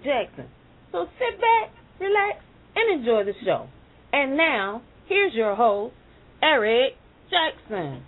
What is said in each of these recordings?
Eric Jackson. So sit back, relax, and enjoy the show. And now, here's your host, Eric Jackson.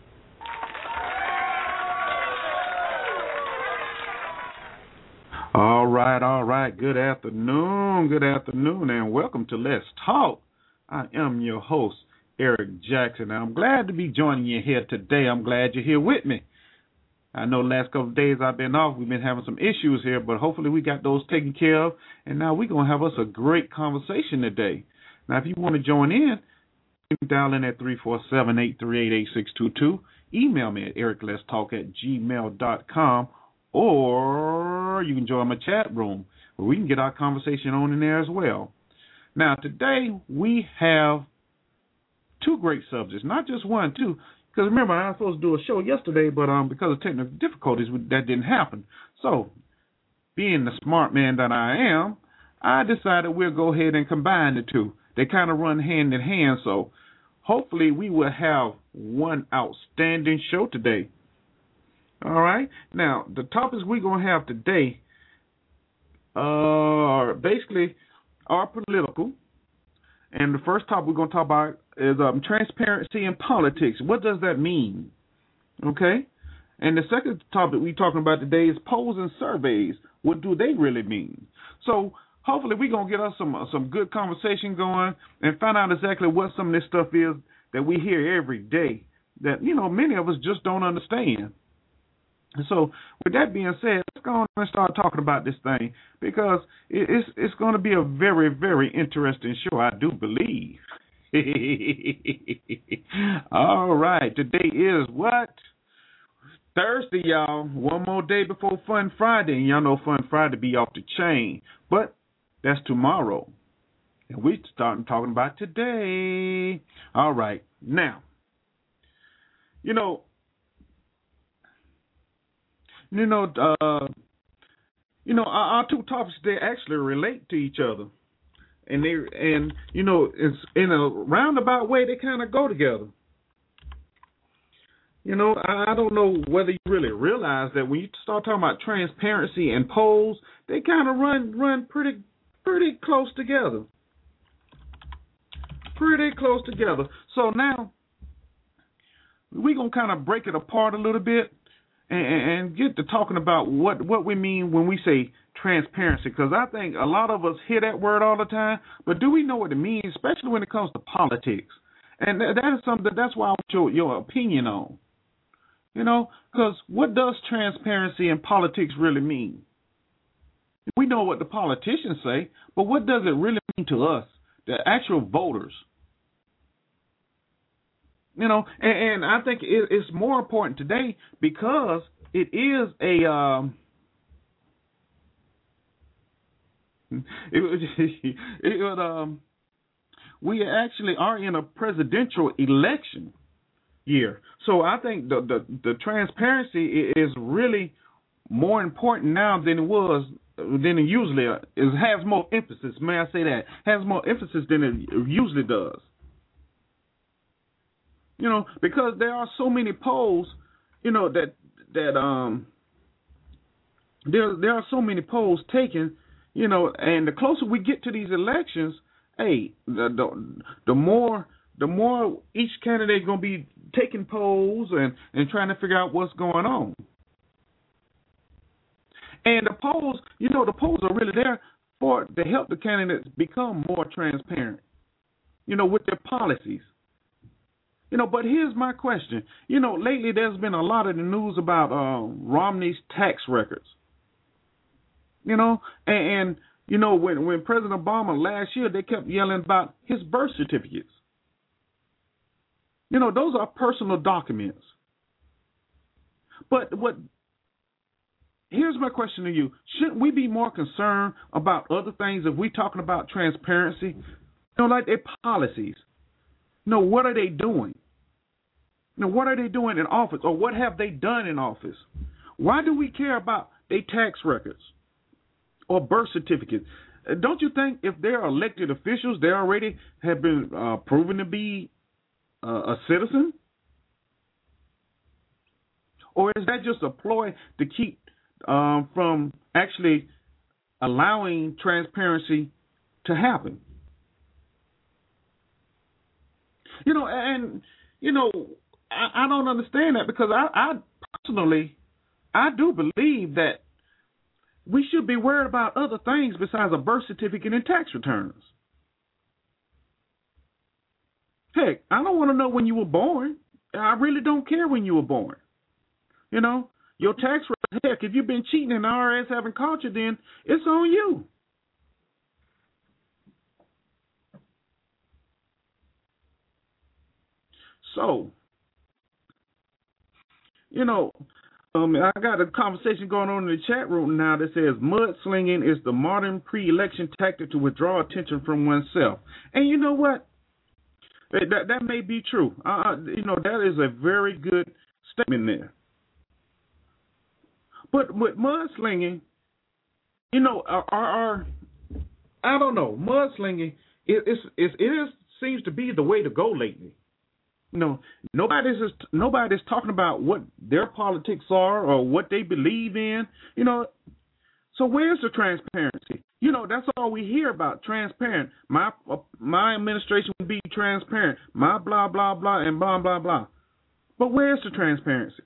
All right. Good afternoon, and welcome to Let's Talk. I am your host, Eric Jackson, and I'm glad to be joining you here today. I'm glad you're here with me. I know the last couple of days I've been off. We've been having some issues here, but hopefully we got those taken care of, and now we're going to have us a great conversation today. Now, if you want to join in, you can dial in at 347-838-8622. Email me at ericletstalk@gmail.com, or you can join my chat room where we can get our conversation on in there as well. Now, today we have two great subjects, not just one, two. Because remember, I was supposed to do a show yesterday, but because of technical difficulties, that didn't happen. So, being the smart man that I am, I decided we'll go ahead and combine the two. They kind of run hand in hand, so hopefully we will have one outstanding show today. All right? Now, the topics we're going to have today are basically political. And the first topic we're going to talk about is transparency in politics. What does that mean? Okay? And the second topic we're talking about today is polls and surveys. What do they really mean? So hopefully we're going to get us some good conversation going and find out exactly what some of this stuff is that we hear every day that, many of us just don't understand. So with that being said, let's go on and start talking about this thing because it's going to be a very, very interesting show, I do believe. All right, today is what? Thursday, y'all. One more day before Fun Friday, and y'all know Fun Friday be off the chain, but that's tomorrow, and we're starting talking about today. All right, now, our two topics, they actually relate to each other, and it's in a roundabout way they kind of go together. I don't know whether you really realize that when you start talking about transparency and polls, they kind of run pretty close together. Pretty close together. So now we're gonna kind of break it apart a little bit. And get to talking about what we mean when we say transparency, because I think a lot of us hear that word all the time, but do we know what it means, especially when it comes to politics? And that is something that's why I want your opinion on. Because what does transparency in politics really mean? We know what the politicians say, but what does it really mean to us, the actual voters? And I think it's more important today because it is we actually are in a presidential election year. So I think the transparency is really more important now than it usually is. It has more emphasis. May I say that? Has more emphasis than it usually does. Because there are so many polls, that there are so many polls taken, and the closer we get to these elections, hey, the more each candidate going to be taking polls and trying to figure out what's going on. And the polls are really there to help the candidates become more transparent, with their policies. But here's my question. Lately there's been a lot of the news about Romney's tax records. When President Obama last year, they kept yelling about his birth certificates. Those are personal documents. But here's my question to you. Shouldn't we be more concerned about other things if we're talking about transparency? Like their policies. What are they doing? What are they doing in office, or what have they done in office? Why do we care about their tax records or birth certificates? Don't you think if they're elected officials, they already have been proven to be a citizen? Or is that just a ploy to keep from actually allowing transparency to happen. I don't understand that, because I personally, I do believe that we should be worried about other things besides a birth certificate and tax returns. Heck, I don't want to know when you were born. I really don't care when you were born. Your tax rate, heck, if you've been cheating and the IRS haven't caught you, then it's on you. So, I got a conversation going on in the chat room now that says mudslinging is the modern pre-election tactic to withdraw attention from oneself. And you know what? That may be true. That is a very good statement there. But with mudslinging, I don't know. Mudslinging it seems to be the way to go lately. Nobody's talking about what their politics are or what they believe in. So where's the transparency? That's all we hear about, transparent. My administration will be transparent. My blah, blah, blah, and blah, blah, blah. But where's the transparency?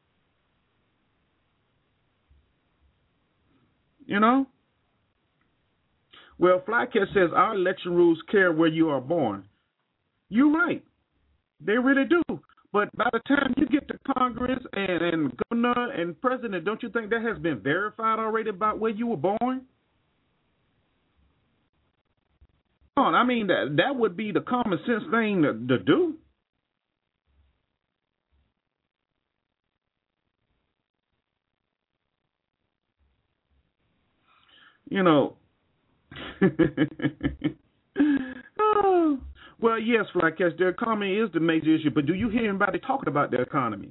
Well, Flycat says our election rules care where you are born. You're right. They really do. But by the time you get to Congress and governor and president, don't you think that has been verified already about where you were born? I mean, that would be the common sense thing to do. Oh. Well, yes, Flycatch, the economy is the major issue, but do you hear anybody talking about the economy?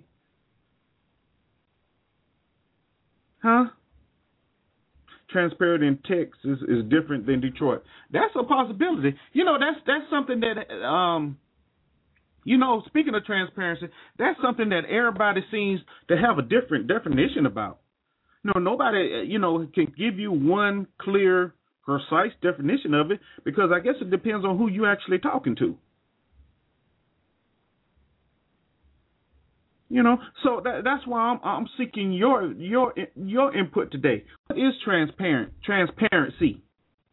Huh? Transparent in Texas is different than Detroit. That's a possibility. That's something that, speaking of transparency, that's something that everybody seems to have a different definition about. Nobody, can give you one clear, precise definition of it, because I guess it depends on who you actually talking to. So that's why I'm seeking your input today. What is transparency?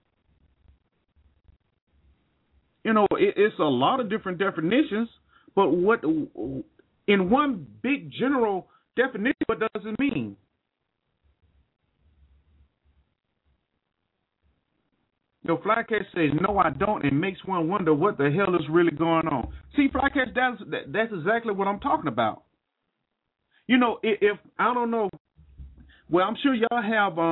It's a lot of different definitions, but what in one big general definition, what does it mean? Flycatch says, no, I don't, and makes one wonder what the hell is really going on. See, Flycatch, that's exactly what I'm talking about. If I don't know, well, I'm sure y'all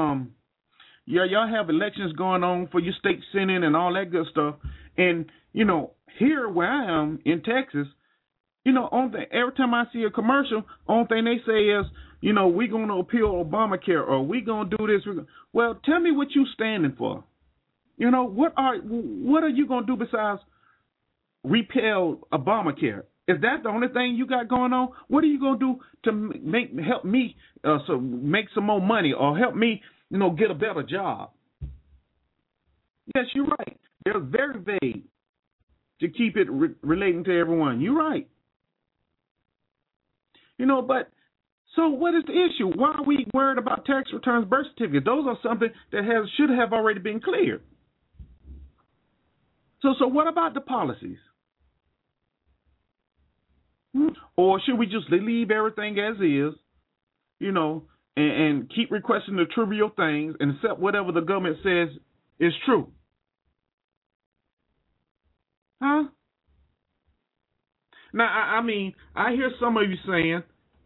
have elections going on for your state senate and all that good stuff. And, here where I am in Texas, every time I see a commercial, only thing they say is, we're going to appeal Obamacare, or we're going to do this. Well, tell me what you standing for. What are you going to do besides repeal Obamacare? Is that the only thing you got going on? What are you going to do to help me make some more money, or help me, get a better job? Yes, you're right. They're very vague to keep it relating to everyone. You're right. But so what is the issue? Why are we worried about tax returns, birth certificates? Those are something that should have already been cleared. So what about the policies? Or should we just leave everything as is, and keep requesting the trivial things and accept whatever the government says is true? Huh? Now, I hear some of you saying,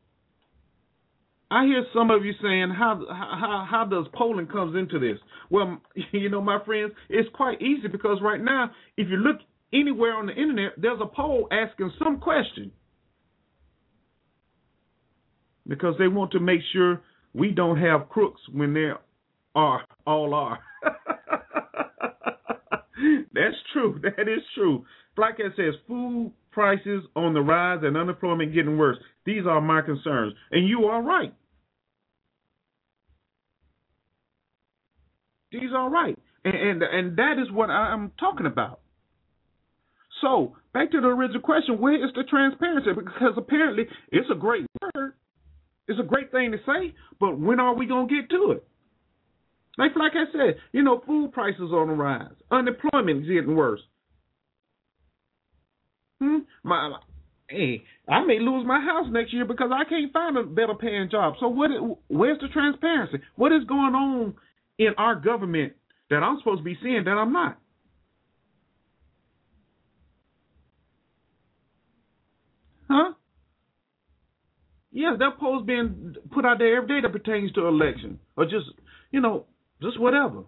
how does polling comes into this? Well, my friends, it's quite easy, because right now, if you look anywhere on the internet, there's a poll asking some question, because they want to make sure we don't have crooks when there all are. That's true. That is true. Flycat says food prices on the rise and unemployment getting worse. These are my concerns. And you are right. These are right, and that is what I'm talking about. So back to the original question: where is the transparency? Because apparently it's a great word, it's a great thing to say, but when are we gonna get to it? Like I said, food prices on the rise, unemployment is getting worse. I may lose my house next year because I can't find a better paying job. So where's the transparency? What is going on in our government that I'm supposed to be seeing that I'm not? Huh? Yes, that post being put out there every day that pertains to election or just whatever.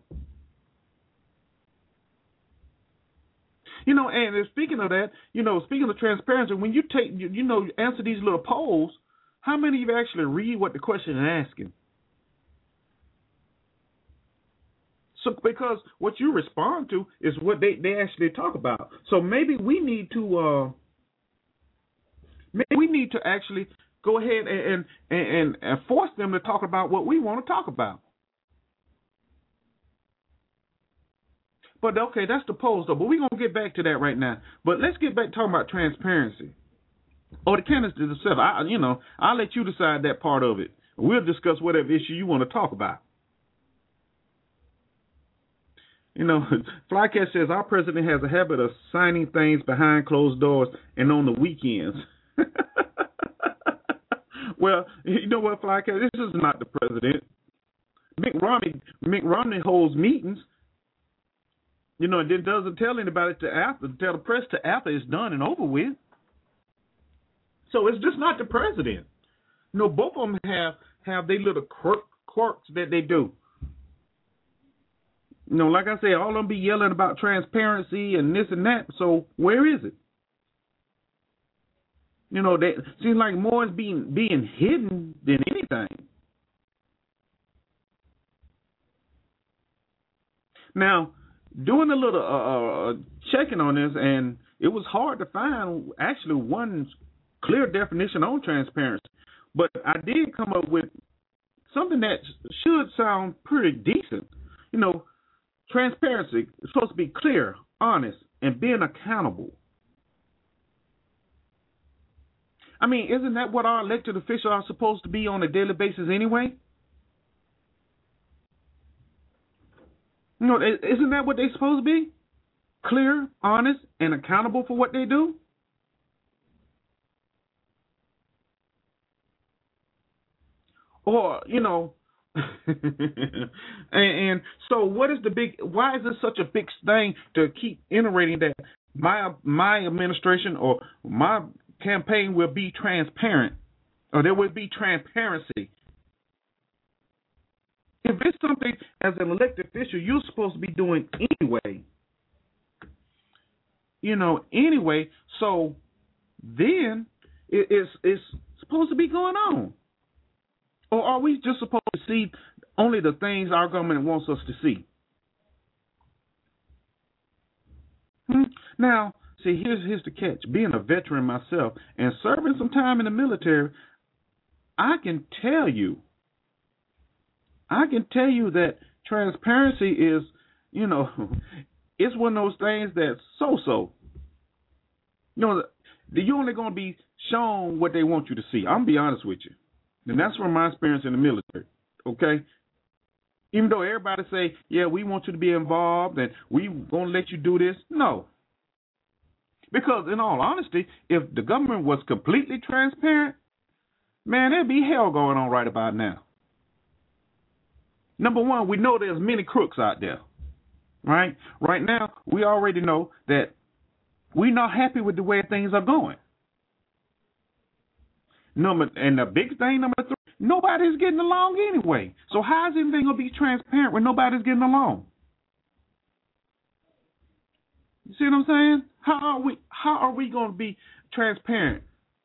And speaking of that, speaking of transparency, when you take, answer these little polls, how many of you actually read what the question is asking? So, because what you respond to is what they actually talk about. So maybe we need to actually go ahead and force them to talk about what we want to talk about. But okay, that's the polls though. But we're gonna get back to that right now. But let's get back to talking about transparency. Or the candidates themselves. I'll let you decide that part of it. We'll discuss whatever issue you want to talk about. Flycat says our president has a habit of signing things behind closed doors and on the weekends. Well, you know what, Flycat? This is not the president. Mitt Romney holds meetings. And then doesn't tell anybody tell the press to after it's done and over with. So it's just not the president. Both of them have their little quirks that they do. Like I said, all of them be yelling about transparency and this and that. So where is it? They seems like more is being hidden than anything. Now, doing a little checking on this, and it was hard to find actually one clear definition on transparency. But I did come up with something that should sound pretty decent. Transparency is supposed to be clear, honest, and being accountable. I mean, isn't that what our elected officials are supposed to be on a daily basis anyway? Isn't that what they're supposed to be? Clear, honest, and accountable for what they do? Or, and so what is why is this such a big thing to keep iterating that my administration or my campaign will be transparent, or there will be transparency? If it's something as an elected official you're supposed to be doing anyway, so then it's supposed to be going on. Or are we just supposed to see only the things our government wants us to see? Now, see, here's the catch. Being a veteran myself and serving some time in the military, I can tell you that transparency is, it's one of those things that's so. You're only going to be shown what they want you to see. I'm going to be honest with you. And that's from my experience in the military, okay? Even though everybody say, yeah, we want you to be involved and we going to let you do this. No. Because in all honesty, if the government was completely transparent, man, there'd be hell going on right about now. Number one, we know there's many crooks out there, right? Right now, we already know that we're not happy with the way things are going. And the big thing, number three, nobody's getting along anyway. So how is anything going to be transparent when nobody's getting along? You see what I'm saying? How are we going to be transparent?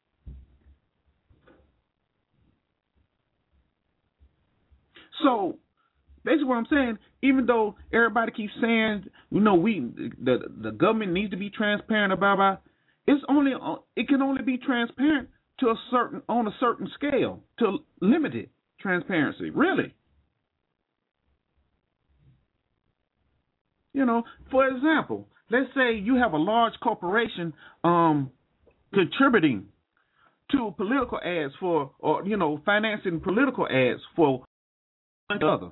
So basically what I'm saying, even though everybody keeps saying, the government needs to be transparent about it can only be transparent on a certain scale, to limited transparency, really. You know, for example, let's say you have a large corporation contributing to political ads for, or financing political ads for another.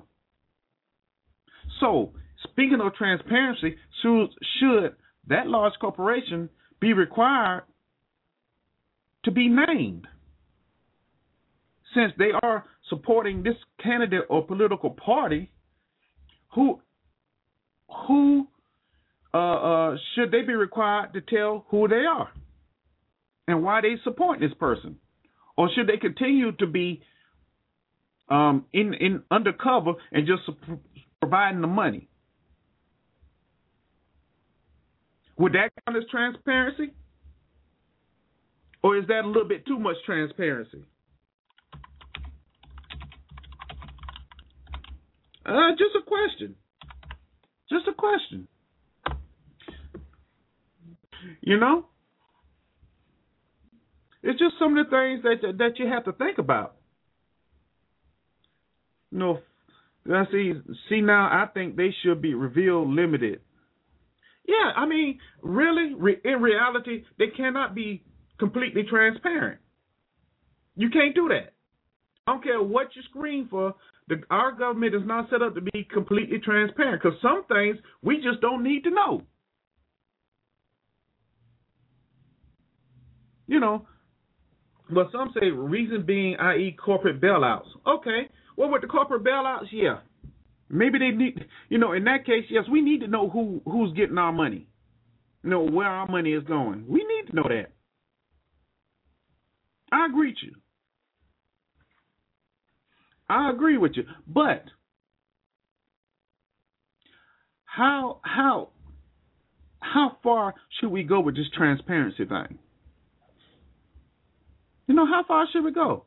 So, speaking of transparency, should that large corporation be required to be named, since they are supporting this candidate or political party? Who should they be required to tell who they are and why they support this person? Or should they continue to be in undercover and just providing the money? Would that count as transparency? Or is that a little bit too much transparency? Just a question. Just a question. It's just some of the things that you have to think about. See now, I think they should be reveal limited. Yeah, I mean, really, in reality, they cannot be completely transparent. You can't do that. I don't care what you screen for. Our government is not set up to be completely transparent, because some things we just don't need to know. But some say reason being, i.e., corporate bailouts. Okay, well, with the corporate bailouts, yeah, maybe they need, in that case, yes, we need to know who's getting our money, where our money is going. We need to know that. I agree with you. I agree with you. But how far should we go with this transparency thing? How far should we go?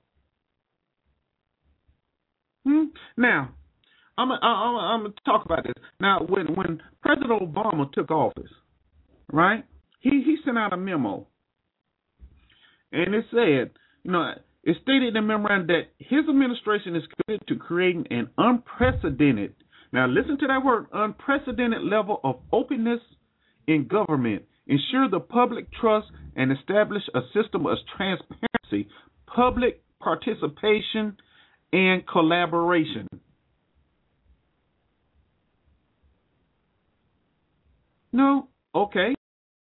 Now, I'm gonna talk about this. Now, when President Obama took office, right? He sent out a memo, and it said, it stated in the memorandum that his administration is committed to creating an unprecedented, now listen to that word, unprecedented level of openness in government, ensure the public trust, and establish a system of transparency, public participation, and collaboration. No? Okay.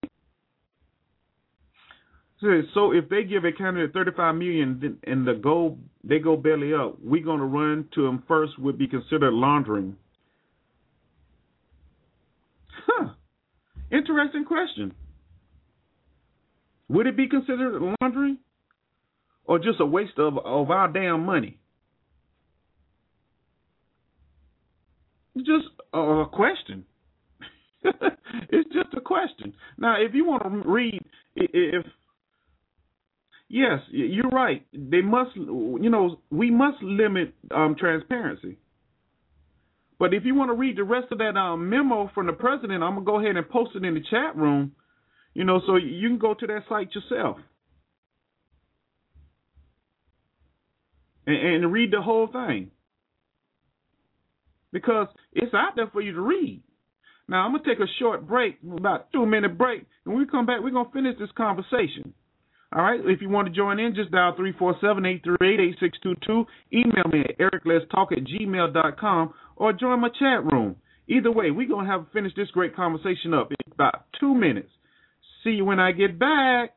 So if they give a candidate $35 million and they go belly up, we're going to run to them first would be considered laundering. Interesting question. Would it be considered laundering or just a waste of our damn money? Just a question. It's just a question. Now, if you want to read, yes, you're right. They must, we must limit transparency. But if you want to read the rest of that memo from the president, I'm going to go ahead and post it in the chat room, so you can go to that site yourself and read the whole thing. Because it's out there for you to read. Now, I'm going to take a short break, about 2-minute break, and when we come back, we're going to finish this conversation. All right? If you want to join in, just dial 347-838-8622. Email me at ericletstalk@gmail.com or join my chat room. Either way, we're going to finish this great conversation up in about 2 minutes. See you when I get back.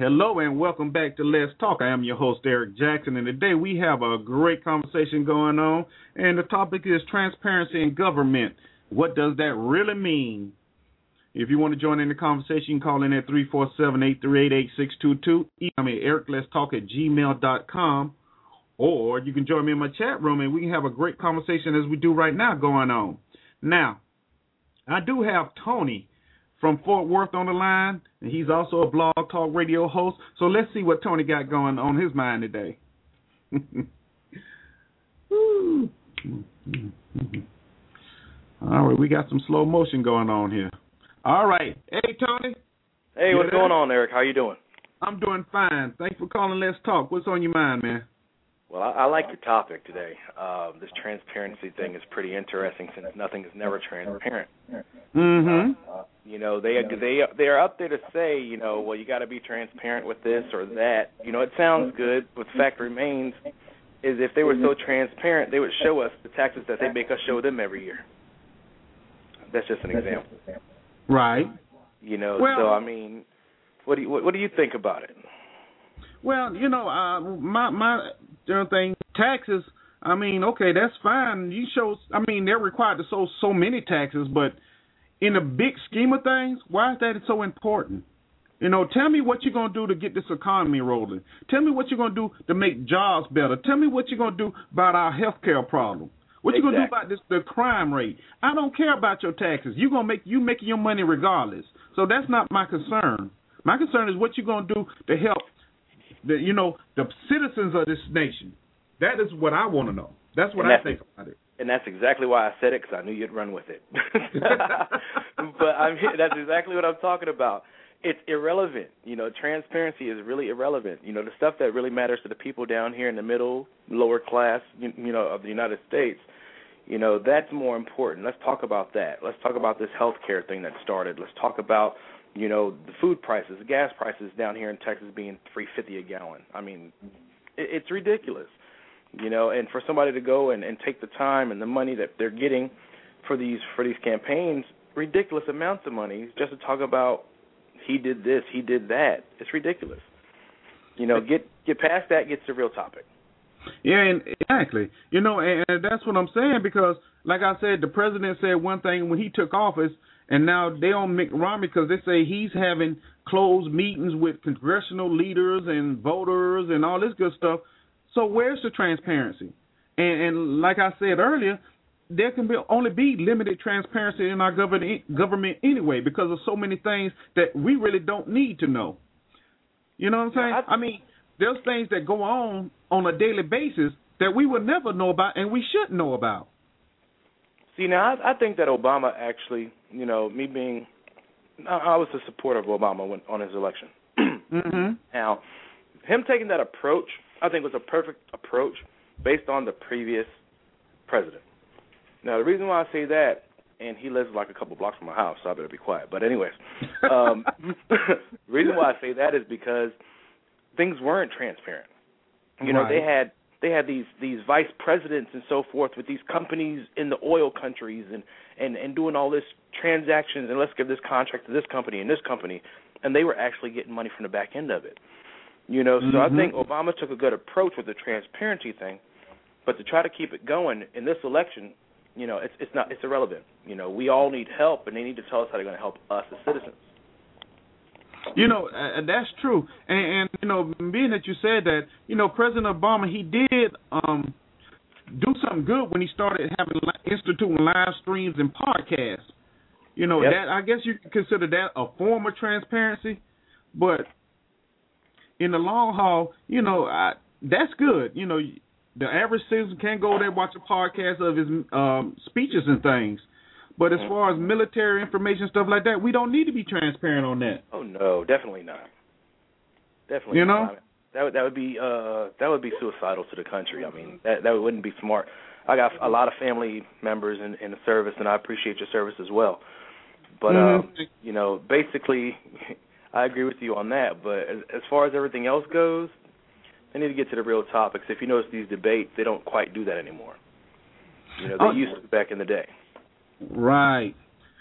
Hello and welcome back to Let's Talk. I am your host, Eric Jackson, and today we have a great conversation going on, and the topic is transparency in government. What does that really mean? If you want to join in the conversation, you can call in at 347-838-8622. Email me, ericletstalk@gmail.com, or you can join me in my chat room, and we can have a great conversation as we do right now going on. Now, I do have Tony from Fort Worth on the line, and he's also a Blog Talk Radio host. So let's see what Tony got going on his mind today. All right, we got some slow motion going on here. All right. Hey, Tony. Hey, what's going on, Eric? How you doing? I'm doing fine. Thanks for calling Let's Talk. What's on your mind, man? Well, I like your topic today. This transparency thing is pretty interesting since nothing is never transparent. Mm-hmm. You know, they are up there to say, you know, well, you got to be transparent with this or that. You know, it sounds good, but the fact remains is if they were so transparent, they would show us the taxes that they make us show them every year. That's just an example. Right. You know, well, so I mean, what do you think about it? Well, you know, my thing, taxes, I mean, okay, that's fine. They're required to show so many taxes, but in the big scheme of things, why is that so important? You know, tell me what you're going to do to get this economy rolling. Tell me what you're going to do to make jobs better. Tell me what you're going to do about our health care problem. What you going to do about the crime rate? I don't care about your taxes. You making your money regardless. So that's not my concern. My concern is what you're going to do to help the citizens of this nation. That is what I want to know. That's what I think about it. And that's exactly why I said it, because I knew you'd run with it. But that's exactly what I'm talking about. It's irrelevant. You know, transparency is really irrelevant. You know, the stuff that really matters to the people down here in the middle, lower class, you know, of the United States, you know, that's more important. Let's talk about that. Let's talk about this health care thing that started. Let's talk about, you know, the food prices, the gas prices down here in Texas being $3.50 a gallon. I mean, it's ridiculous. You know, and for somebody to go and take the time and the money that they're getting for these campaigns, ridiculous amounts of money, just to talk about he did this, he did that. It's ridiculous. You know, get past that, get to the real topic. Yeah, and exactly. You know, and that's what I'm saying, because, like I said, the president said one thing when he took office, and now they on Mitt Romney because they say he's having closed meetings with congressional leaders and voters and all this good stuff. So where's the transparency? And like I said earlier, there can only be limited transparency in our government anyway, because of so many things that we really don't need to know. You know what I'm saying? I mean, there's things that go on a daily basis that we would never know about and we should know about. See, now, I think that Obama actually, you know, I was a supporter of Obama on his election. Mm-hmm. Now, him taking that approach, I think, was a perfect approach based on the previous president. Now, the reason why I say that, and he lives like a couple blocks from my house, so I better be quiet. But anyways, the reason why I say that is because things weren't transparent. You know, right. they had these vice presidents and so forth with these companies in the oil countries and doing all this transactions, and let's give this contract to this company and this company, and they were actually getting money from the back end of it. You know, so mm-hmm. I think Obama took a good approach with the transparency thing, but to try to keep it going in this election, you know, it's irrelevant. You know, we all need help, and they need to tell us how they're going to help us as citizens. You know, that's true. And, you know, being that you said that, you know, President Obama, he did do something good when he started instituting live streams and podcasts. You know, yep. That I guess you could consider that a form of transparency, but in the long haul, you know, that's good. You know, the average citizen can go there and watch a podcast of his speeches and things. But as far as military information, stuff like that, we don't need to be transparent on that. Oh no, definitely not. Definitely, you know, not. That would be suicidal to the country. I mean, that wouldn't be smart. I got a lot of family members in the service, and I appreciate your service as well. But you know, basically, I agree with you on that. But as far as everything else goes, they need to get to the real topics. If you notice these debates, they don't quite do that anymore. You know, they used to back in the day. Right.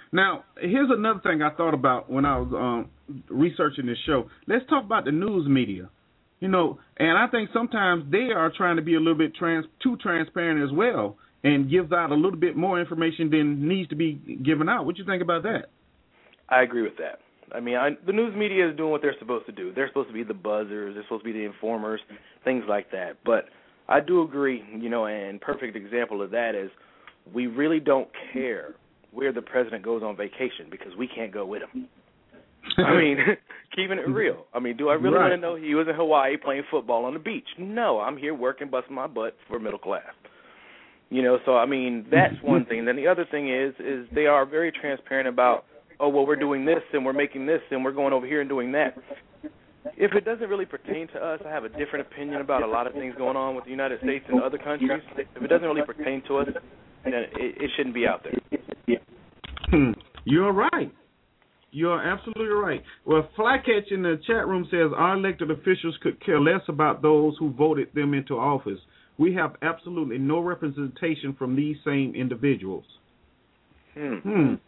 Now, here's another thing I thought about when I was researching this show. Let's talk about the news media. You know, and I think sometimes they are trying to be a little bit too transparent as well and gives out a little bit more information than needs to be given out. What do you think about that? I agree with that. I mean, the news media is doing what they're supposed to do. They're supposed to be the buzzers. They're supposed to be the informers, things like that. But I do agree, you know, and perfect example of that is we really don't care where the president goes on vacation because we can't go with him. I mean, keeping it real. I mean, do I really want to know he was in Hawaii playing football on the beach? No, I'm here working, busting my butt for middle class. You know, so, I mean, that's one thing. Then the other thing is they are very transparent about, oh, well, we're doing this and we're making this and we're going over here and doing that. If it doesn't really pertain to us, I have a different opinion about a lot of things going on with the United States and other countries. If it doesn't really pertain to us, then it shouldn't be out there. You're right. You're absolutely right. Well, Flycatch in the chat room says our elected officials could care less about those who voted them into office. We have absolutely no representation from these same individuals. That's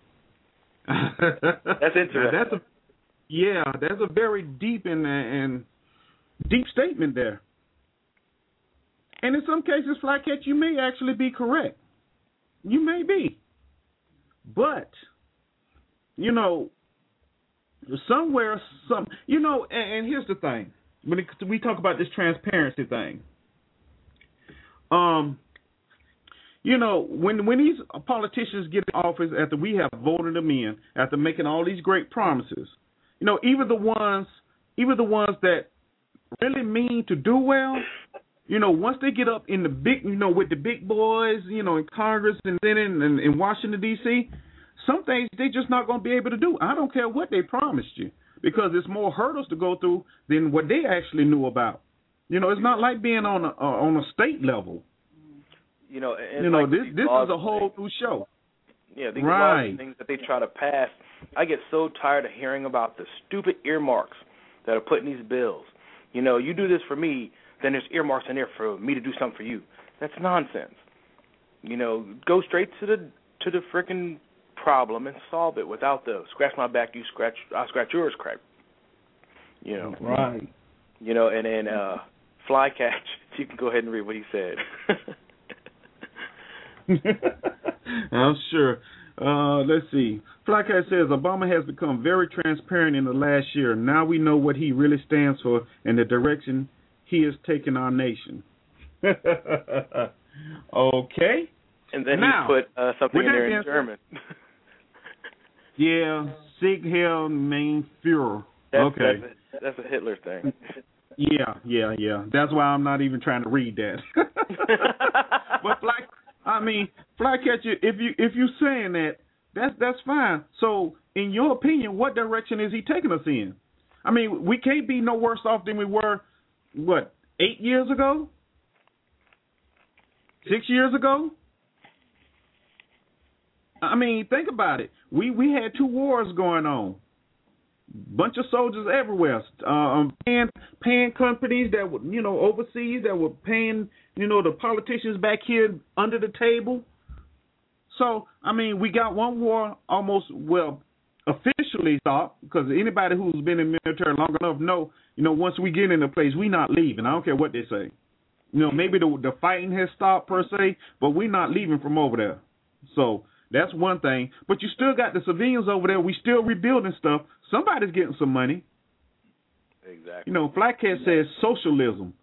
interesting. That's a very deep and deep statement there. And in some cases, Flycatch, you may actually be correct. You may be. But, you know, somewhere, and here's the thing. When we talk about this transparency thing, you know, when these politicians get in office after we have voted them in, after making all these great promises, you know, even the ones that really mean to do well, you know, once they get up in the big, you know, with the big boys, you know, in Congress and then in Washington, D.C., some things they're just not going to be able to do. I don't care what they promised you because it's more hurdles to go through than what they actually knew about. You know, it's not like being on a state level. You know, like this is a whole new show. Yeah, these laws and things that they try to pass. I get so tired of hearing about the stupid earmarks that are put in these bills. You know, you do this for me, then there's earmarks in there for me to do something for you. That's nonsense. You know, go straight to the frickin' problem and solve it without the scratch my back, I'll scratch yours crap. You know. Right. You know, and then Flycatch, you can go ahead and read what he said. I'm sure. Let's see. Flycatch says Obama has become very transparent in the last year. Now we know what he really stands for and the direction he is taking our nation. Okay. And then he put something in there in German. Yeah, Sieg Heil mein Führer. Okay. That's a Hitler thing. Yeah. That's why I'm not even trying to read that. But Flycatch, if you're saying that, that's fine. So, in your opinion, what direction is he taking us in? I mean, we can't be no worse off than we were, 8 years ago? 6 years ago? I mean, think about it. We had 2 wars going on. Bunch of soldiers everywhere. Paying companies that were, you know, overseas that were paying, you know, the politicians back here under the table. So, I mean, we got one war almost, officially stopped, because anybody who's been in the military long enough know, you know, once we get in a place, we not leaving. I don't care what they say. You know, maybe the fighting has stopped per se, but we're not leaving from over there. So that's one thing. But you still got the civilians over there. We still rebuilding stuff. Somebody's getting some money. Exactly. You know, Flycatch says socialism.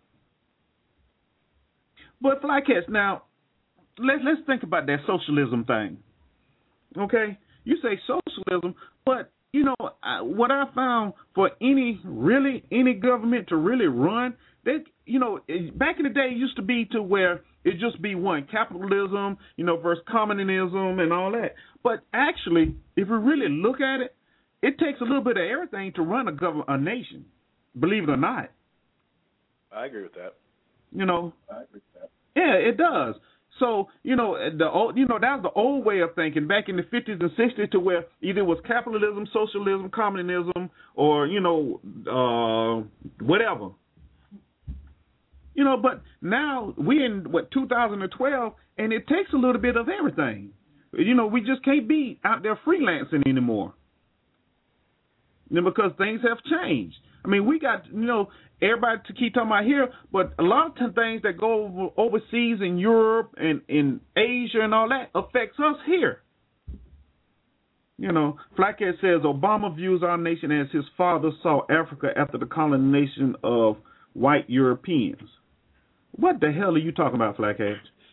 But Flycatch, now, let's think about that socialism thing. Okay? You say socialism, but, you know, what I found for any government to really run, that, you know, back in the day it used to be to where it just be one, capitalism, you know, versus communism and all that. But actually, if we really look at it, it takes a little bit of everything to run a nation, believe it or not. I agree with that. You know, yeah, it does. So, you know, that was the old way of thinking back in the 50s and 60s, to where either it was capitalism, socialism, communism, or, you know, whatever. You know, but now we're in, 2012, and it takes a little bit of everything. You know, we just can't be out there freelancing anymore. Because things have changed. I mean, we got, you know, everybody to keep talking about here, but a lot of things that go overseas in Europe and in Asia and all that affects us here. You know, Flackhead says Obama views our nation as his father saw Africa after the colonization of white Europeans. What the hell are you talking about, Flackhead?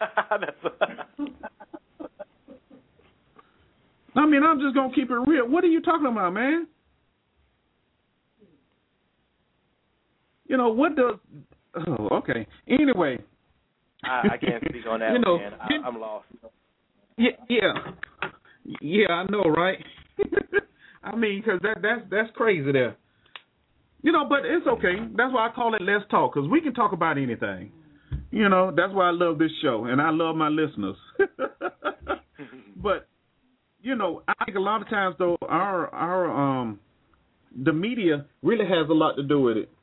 I mean, I'm just going to keep it real. What are you talking about, man? You know, what does... Oh, okay. Anyway. I can't speak on that, man. I'm lost. Yeah, I know, right? I mean, because that's crazy there. You know, but it's okay. That's why I call it Let's Talk, because we can talk about anything. You know, that's why I love this show, and I love my listeners. But, you know, I think a lot of times, though, our the media really has a lot to do with it.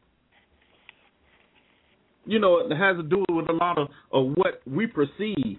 You know, it has to do with a lot of what we perceive.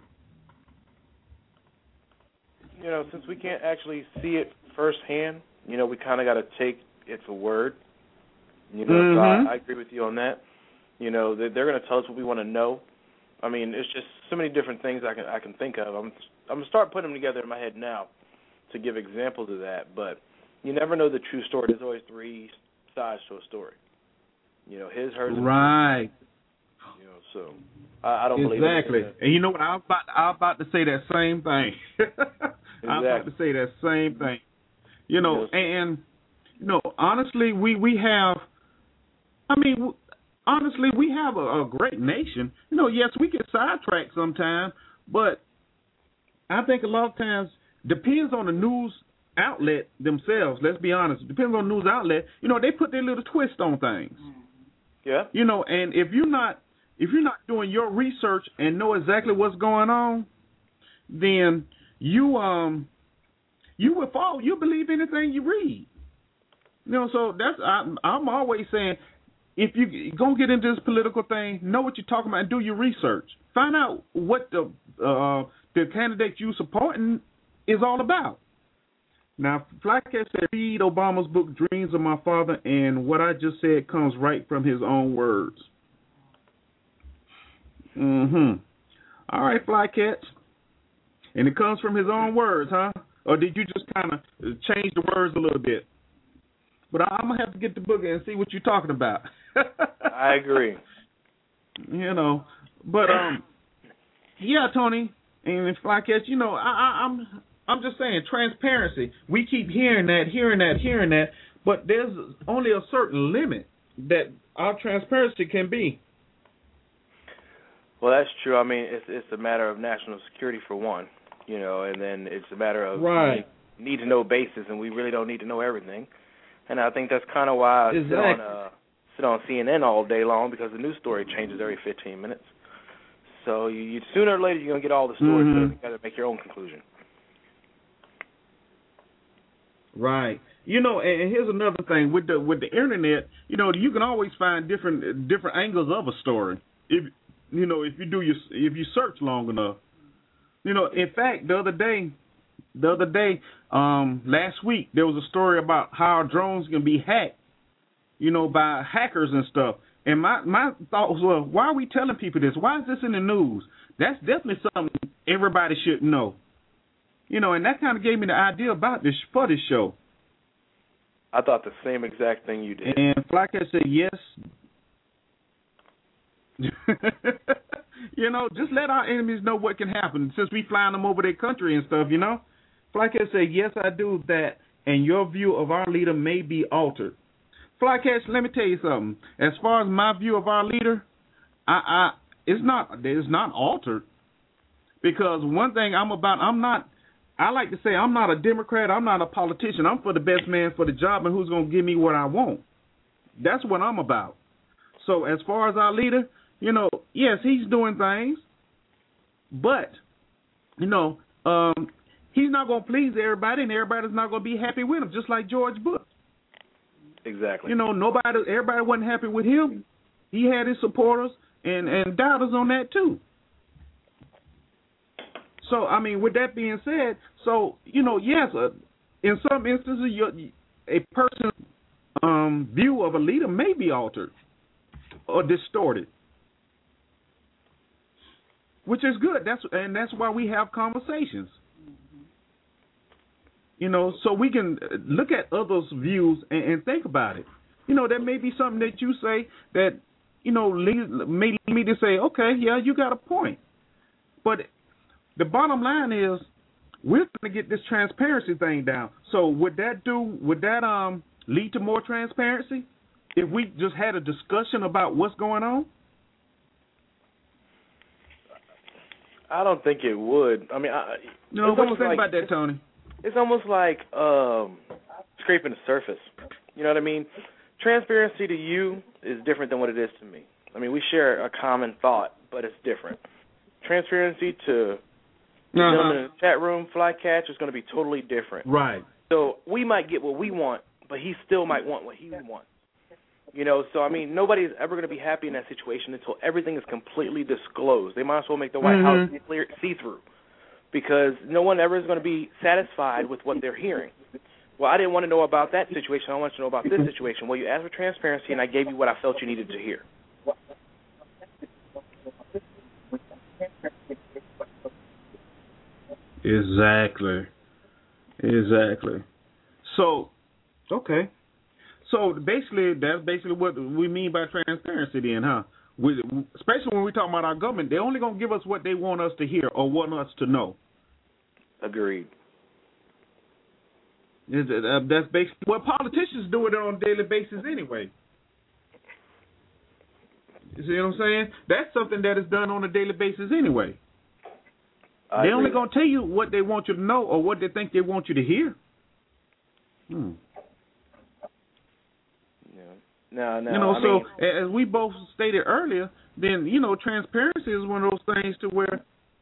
You know, since we can't actually see it firsthand, you know, we kind of got to take it for word. You know, so I agree with you on that. You know, they're going to tell us what we want to know. I mean, it's just so many different things I can think of. I'm going to start putting them together in my head now to give examples of that. But you never know the true story. There's always three sides to a story. You know, his, hers, and right. You know, so I don't believe exactly. And you know what? I'm about to say that same thing. Exactly. I'm about to say that same thing. You know, yes. And you know, honestly, we have. I mean, honestly, we have a great nation. You know, yes, we get sidetracked sometimes, but I think a lot of times depends on the news outlet themselves. Let's be honest. It depends on the news outlet. You know, they put their little twist on things. Yeah. You know, and if you're not doing your research and know exactly what's going on, then you will fall. You believe anything you read. You know, so that's I'm always saying, if you gonna get into this political thing, know what you're talking about and do your research. Find out what the candidate you supporting is all about. Now, Flackhead said, read Obama's book, Dreams of My Father, and what I just said comes right from his own words. All right, Flackhead. And it comes from his own words, huh? Or did you just kind of change the words a little bit? But I'm going to have to get the book and see what you're talking about. I agree. You know, but, yeah, Tony, and Flackhead, you know, I'm just saying, transparency. We keep hearing that, but there's only a certain limit that our transparency can be. Well, that's true. I mean, it's a matter of national security for one, you know, and then it's a matter of need to know basis, and we really don't need to know everything. And I think that's kind of why I sit on CNN all day long, because the news story changes every 15 minutes. So you sooner or later you're gonna get all the stories, but you got to make your own conclusion. Right. You know, and here's another thing with the internet. You know, you can always find different angles of a story if you search long enough. You know, in fact, the other day, last week, there was a story about how drones can be hacked, you know, by hackers and stuff. And my thought was, well, why are we telling people this? Why is this in the news? That's definitely something everybody should know. You know, and that kind of gave me the idea about this for this show. I thought the same exact thing you did. And Flackhead said yes. You know, just let our enemies know what can happen since we flying them over their country and stuff, you know. Flackhead said, yes, I do that, and your view of our leader may be altered. Flackhead, let me tell you something. As far as my view of our leader, it's not altered. Because one thing I like to say I'm not a Democrat, I'm not a politician. I'm for the best man for the job and who's going to give me what I want. That's what I'm about. So as far as our leader, you know, yes, he's doing things, but, you know, he's not going to please everybody, and everybody's not going to be happy with him, just like George Bush. Exactly. You know, everybody wasn't happy with him. He had his supporters and doubters on that too. So, I mean, with that being said, so, yes, in some instances, a person's view of a leader may be altered or distorted, which is good. That's why we have conversations. So we can look at others' views and think about it. There may be something that you say that, may lead me to say, okay, yeah, you got a point. But the bottom line is we're going to get this transparency thing down. So would that lead to more transparency if we just had a discussion about what's going on? I don't think it would. I mean, what do you think about that, Tony? It's almost like scraping the surface. You know what I mean? Transparency to you is different than what it is to me. I mean, we share a common thought, but it's different. Transparency to the gentleman in the chat room, Flycatch, is going to be totally different. Right. So we might get what we want, but he still might want what he wants. So, I mean, nobody's ever going to be happy in that situation until everything is completely disclosed. They might as well make the White House see-through, because no one ever is going to be satisfied with what they're hearing. Well, I didn't want to know about that situation. I want to know about this situation. Well, you asked for transparency, and I gave you what I felt you needed to hear. Exactly. So, okay. So basically, that's basically what we mean by transparency then, huh? Especially when we talk about our government, they're only going to give us what they want us to hear or want us to know. Agreed. That's basically what politicians do it on a daily basis anyway. You see what I'm saying? That's something that is done on a daily basis anyway. They're only going to tell you what they want you to know or what they think they want you to hear. No. So as we both stated earlier, then, transparency is one of those things to where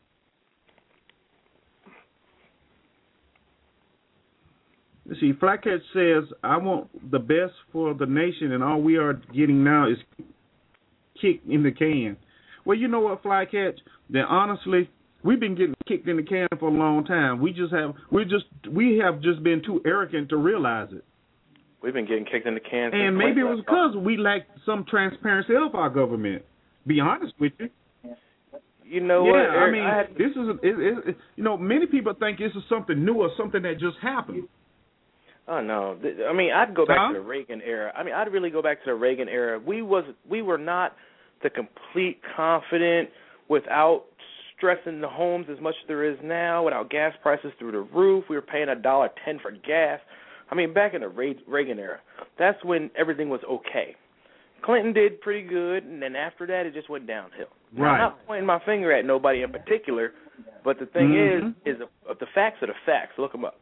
let's see, Flycatch says, I want the best for the nation, and all we are getting now is kicked in the can. Well, you know what, Flycatch? Then honestly, we've been getting kicked in the can for a long time. We have just been too arrogant to realize it. We've been getting kicked in the can. And maybe it was because we lacked some transparency of our government. Be honest with you. You know what? Eric, this is many people think this is something new or something that just happened. Oh no! I mean, I'd go back to the Reagan era. I mean, I'd really go back to the Reagan era. We were not the complete confident without stressing the homes as much as there is now. Without gas prices through the roof, we were paying $1.10 for gas. I mean, back in the Reagan era, that's when everything was okay. Clinton did pretty good, and then after that, it just went downhill. Right. I'm not pointing my finger at nobody in particular, but the thing is the facts are the facts. Look them up.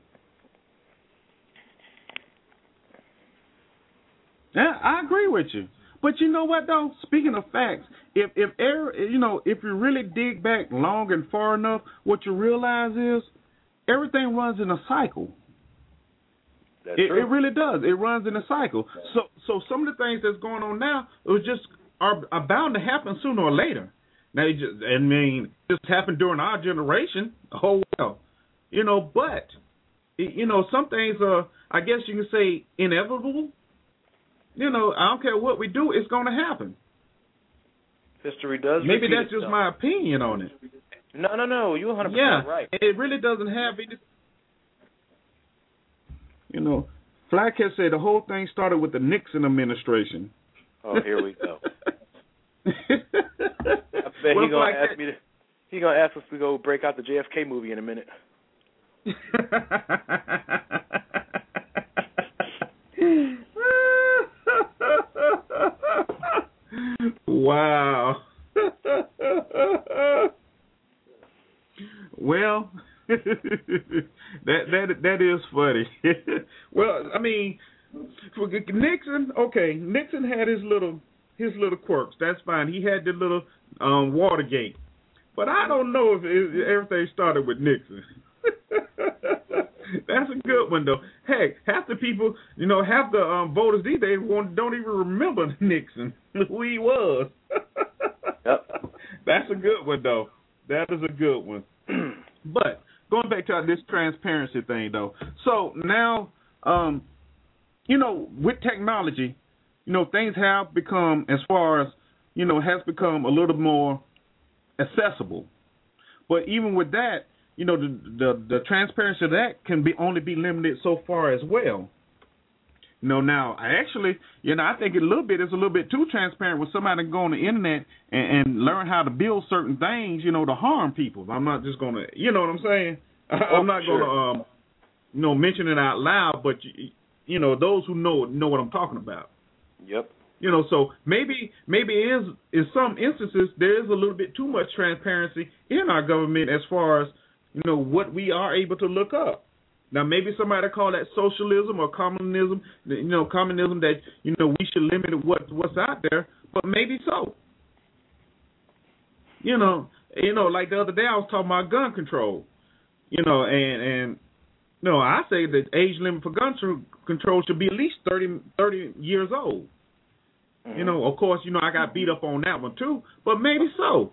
Yeah, I agree with you. But you know what, though? Speaking of facts, if you really dig back long and far enough, what you realize is everything runs in a cycle. That's true. It really does. It runs in a cycle. So some of the things that's going on now are bound to happen sooner or later. Now, it just happened during our generation. Oh well, But some things are, I guess you can say, inevitable. I don't care what we do, it's going to happen. History does. Maybe that's just my opinion on it. No. You're 100% right. It really doesn't have any. Flycatch said the whole thing started with the Nixon administration. Oh, here we go. I bet he's gonna ask me. He's gonna ask us to go break out the JFK movie in a minute. Wow. Well, that is funny. Well, I mean, for Nixon, okay, Nixon had his little quirks. That's fine. He had the little Watergate, but I don't know if everything started with Nixon. That's a good one, though. Hey, half the people, half the voters these days don't even remember Nixon, who he was. Yep. That's a good one, though. That is a good one. But going back to this transparency thing, though. So now, with technology, things have become, as far as, has become a little more accessible. But even with that, the transparency of that can only be limited so far as well. Now, I think a little bit is a little bit too transparent with somebody can go on the internet and learn how to build certain things, to harm people. I'm not just going to, you know what I'm saying? I'm not going to, mention it out loud, but, those who know what I'm talking about. Yep. So maybe it is, in some instances, there is a little bit too much transparency in our government as far as, what we are able to look up. Now, maybe somebody call that socialism or communism, that, we should limit what's out there, but maybe so. Like the other day I was talking about gun control, and I say the age limit for gun control should be at least 30 years old. Mm-hmm. Of course, I got beat up on that one too, but maybe so.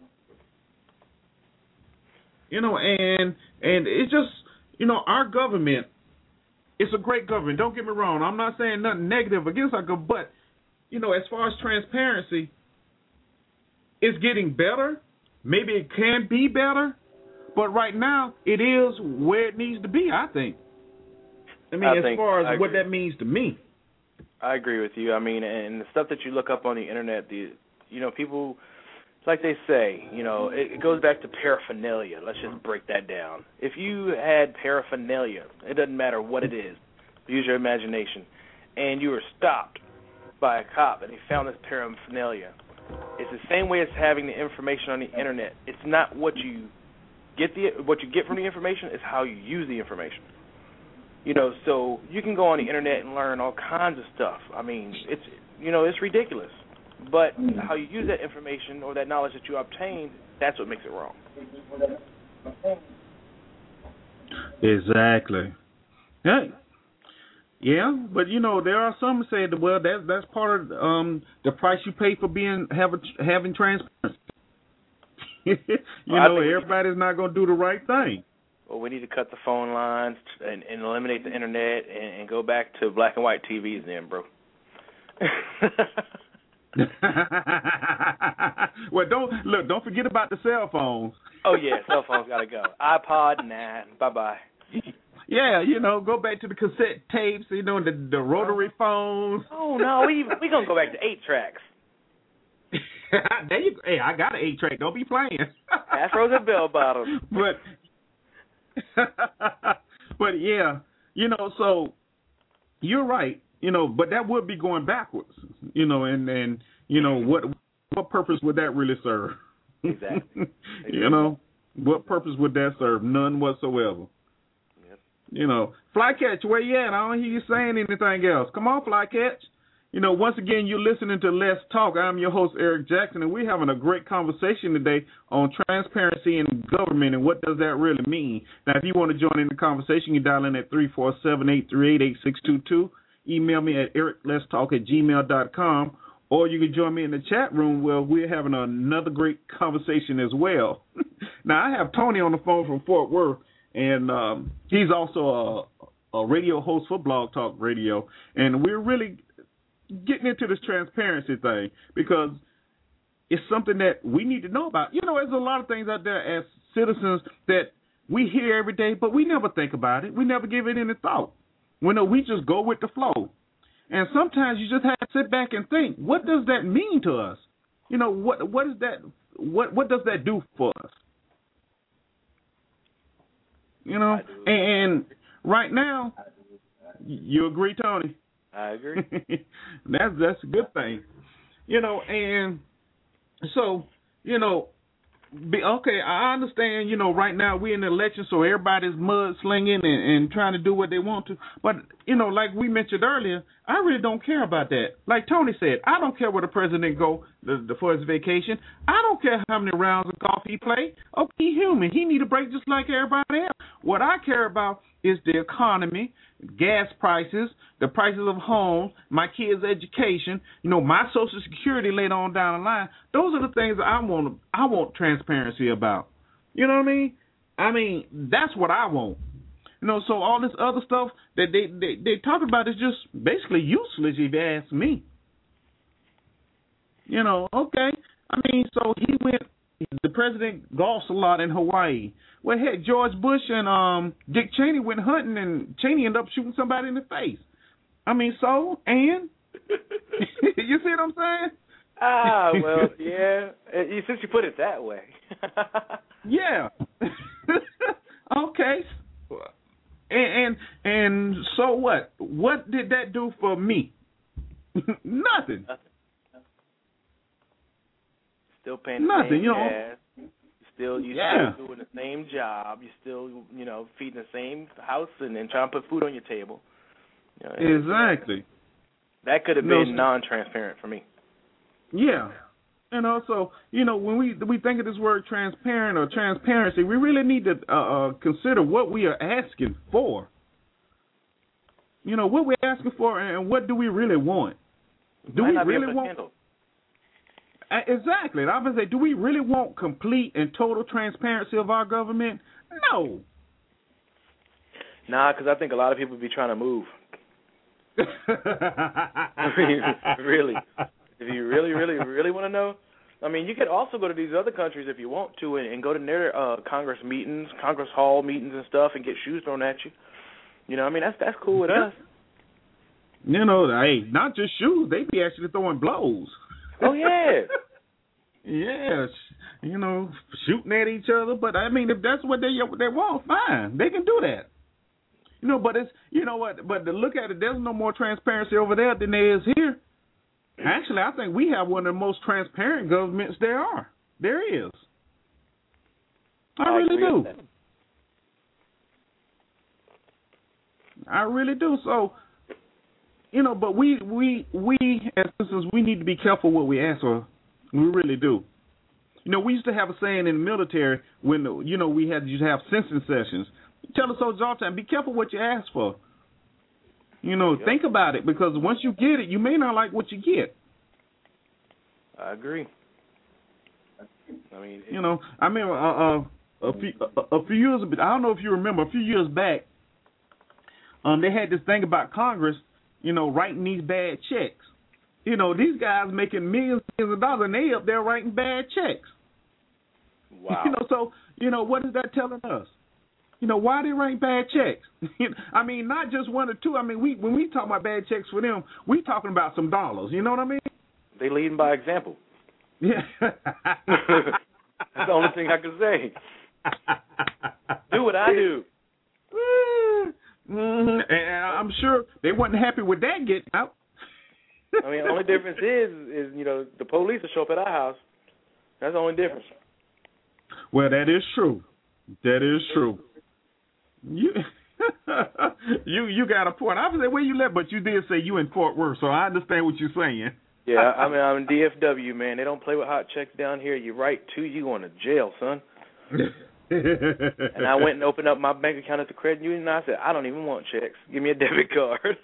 And it's just, our government, it's a great government. Don't get me wrong. I'm not saying nothing negative against our government, but, as far as transparency, it's getting better. Maybe it can be better, but right now it is where it needs to be, I think. As far as what that means to me. I agree with you. And the stuff that you look up on the internet, people, like they say, it goes back to paraphernalia. Let's just break that down. If you had paraphernalia, it doesn't matter what it is, use your imagination, and you were stopped by a cop and he found this paraphernalia, it's the same way as having the information on the internet. It's not what you get from the information, it's how you use the information. So you can go on the internet and learn all kinds of stuff. It's ridiculous. But how you use that information or that knowledge that you obtained, that's what makes it wrong. Exactly. Yeah, but there are some who say that, well, that's part of the price you pay for having transparency. Everybody's not going to do the right thing. Well, we need to cut the phone lines and eliminate the internet and go back to black and white TVs then, bro. Well, don't forget about the cell phones. Oh yeah, cell phones gotta go. iPod, nah, bye. Yeah, go back to the cassette tapes, the rotary phones. Oh no, we gonna go back to 8-tracks. There you go. Hey, I got an 8-track. Don't be playing. Afros and bell bottoms. But yeah, so you're right. But that would be going backwards, and what purpose would that really serve? Exactly. What purpose would that serve? None whatsoever. Yep. Flycatch, where you at? I don't hear you saying anything else. Come on, Flycatch. Once again, you're listening to Let's Talk. I'm your host, Eric Jackson, and we're having a great conversation today on transparency in government and what does that really mean. Now, if you want to join in the conversation, you dial in at 347-838-8622. Email me at ericletstalk@gmail.com, or you can join me in the chat room where we're having another great conversation as well. Now, I have Tony on the phone from Fort Worth, and he's also a radio host for Blog Talk Radio, and we're really getting into this transparency thing because it's something that we need to know about. There's a lot of things out there as citizens that we hear every day, but we never think about it. We never give it any thought. We just go with the flow. And sometimes you just have to sit back and think, what does that mean to us? What is that? What does that do for us? And right now, you agree, Tony? I agree. That's a good thing. And so, okay, I understand, right now we're in the election, so everybody's mudslinging and trying to do what they want to. But, like we mentioned earlier, I really don't care about that. Like Tony said, I don't care where the president go for his vacation. I don't care how many rounds of golf he play. Okay, he's human. He need a break just like everybody else. What I care about is the economy, gas prices, the prices of homes, my kids' education, my Social Security later on down the line. Those are the things that I want transparency about. You know what I mean? I mean, that's what I want. You know, so all this other stuff that they talk about is just basically useless if you ask me. You know, okay. I mean, so the president golfs a lot in Hawaii. Well, heck, George Bush and Dick Cheney went hunting, and Cheney ended up shooting somebody in the face. I mean, so, and? You see what I'm saying? Well, yeah. Since you put it that way. Yeah. Okay. And so what? What did that do for me? Nothing. Still paying the same gas. You're still doing the same job. You're still, feeding the same house and trying to put food on your table. Exactly. That could have been non-transparent for me. Yeah. And also, when we think of this word transparent or transparency, we really need to consider what we are asking for. What we're asking for and what do we really want? Do we really want? Exactly. I was going to say, do we really want complete and total transparency of our government? No. Nah, because I think a lot of people be trying to move. I mean, really. If you really, really, really want to know, I mean, you could also go to these other countries if you want to and go to their Congress meetings, Congress Hall meetings and stuff and get shoes thrown at you. I mean, that's cool with us. Hey, not just shoes. They be actually throwing blows. Oh, yeah. Yeah, shooting at each other. But, I mean, if that's what they want, fine. They can do that. But it's, but to look at it, there's no more transparency over there than there is here. Actually, I think we have one of the most transparent governments there are. There is. I really do. I really do. So, but we as citizens, we need to be careful what we ask for. We really do. We used to have a saying in the military when, we had to have sensing sessions. Tell the soldiers all the time, be careful what you ask for. Think about it, because once you get it, you may not like what you get. I agree. I mean, a few years, I don't know if you remember, a few years back, they had this thing about Congress, writing these bad checks. These guys making millions of dollars, and they up there writing bad checks. Wow. So, what is that telling us? Why they write bad checks? I mean, not just one or two. I mean, when we talk about bad checks for them, we talking about some dollars. You know what I mean? They leading by example. Yeah. That's the only thing I can say. Do what I do. And I'm sure they wasn't happy with that getting out. I mean, the only difference is the police will show up at our house. That's the only difference. Well, that is true. That is true. You got a point. I was saying where you live, but you did say you in Fort Worth, so I understand what you're saying. Yeah, I mean, I'm in DFW, man. They don't play with hot checks down here. You write two, you going to jail, son. And I went and opened up my bank account at the credit union, and I said, I don't even want checks. Give me a debit card.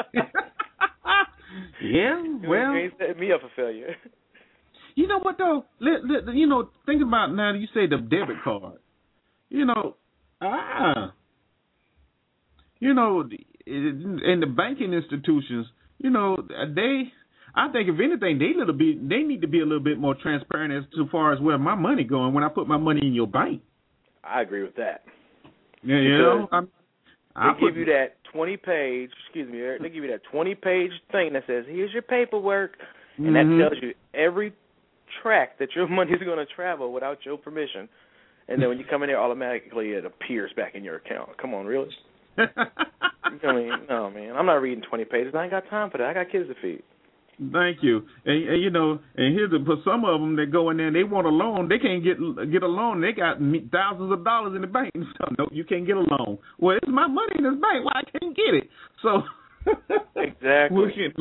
Yeah, well. You ain't setting me up for failure. You know what, though? Think about now you say the debit card. In the banking institutions, I think if anything, they need to be a little bit more transparent as to far as where my money going when I put my money in your bank. I agree with that. Yeah, they give you that 20-page, Eric, they give you that 20-page thing that says, here's your paperwork, and that tells you every track that your money is going to travel without your permission. And then when you come in there, automatically it appears back in your account. Come on, really? I mean, no, man. I'm not reading 20 pages. I ain't got time for that. I got kids to feed. Thank you. And here's for some of them that go in there and they want a loan. They can't get a loan. They got thousands of dollars in the bank. So, no, you can't get a loan. Well, it's my money in this bank. Why I can't get it? So exactly.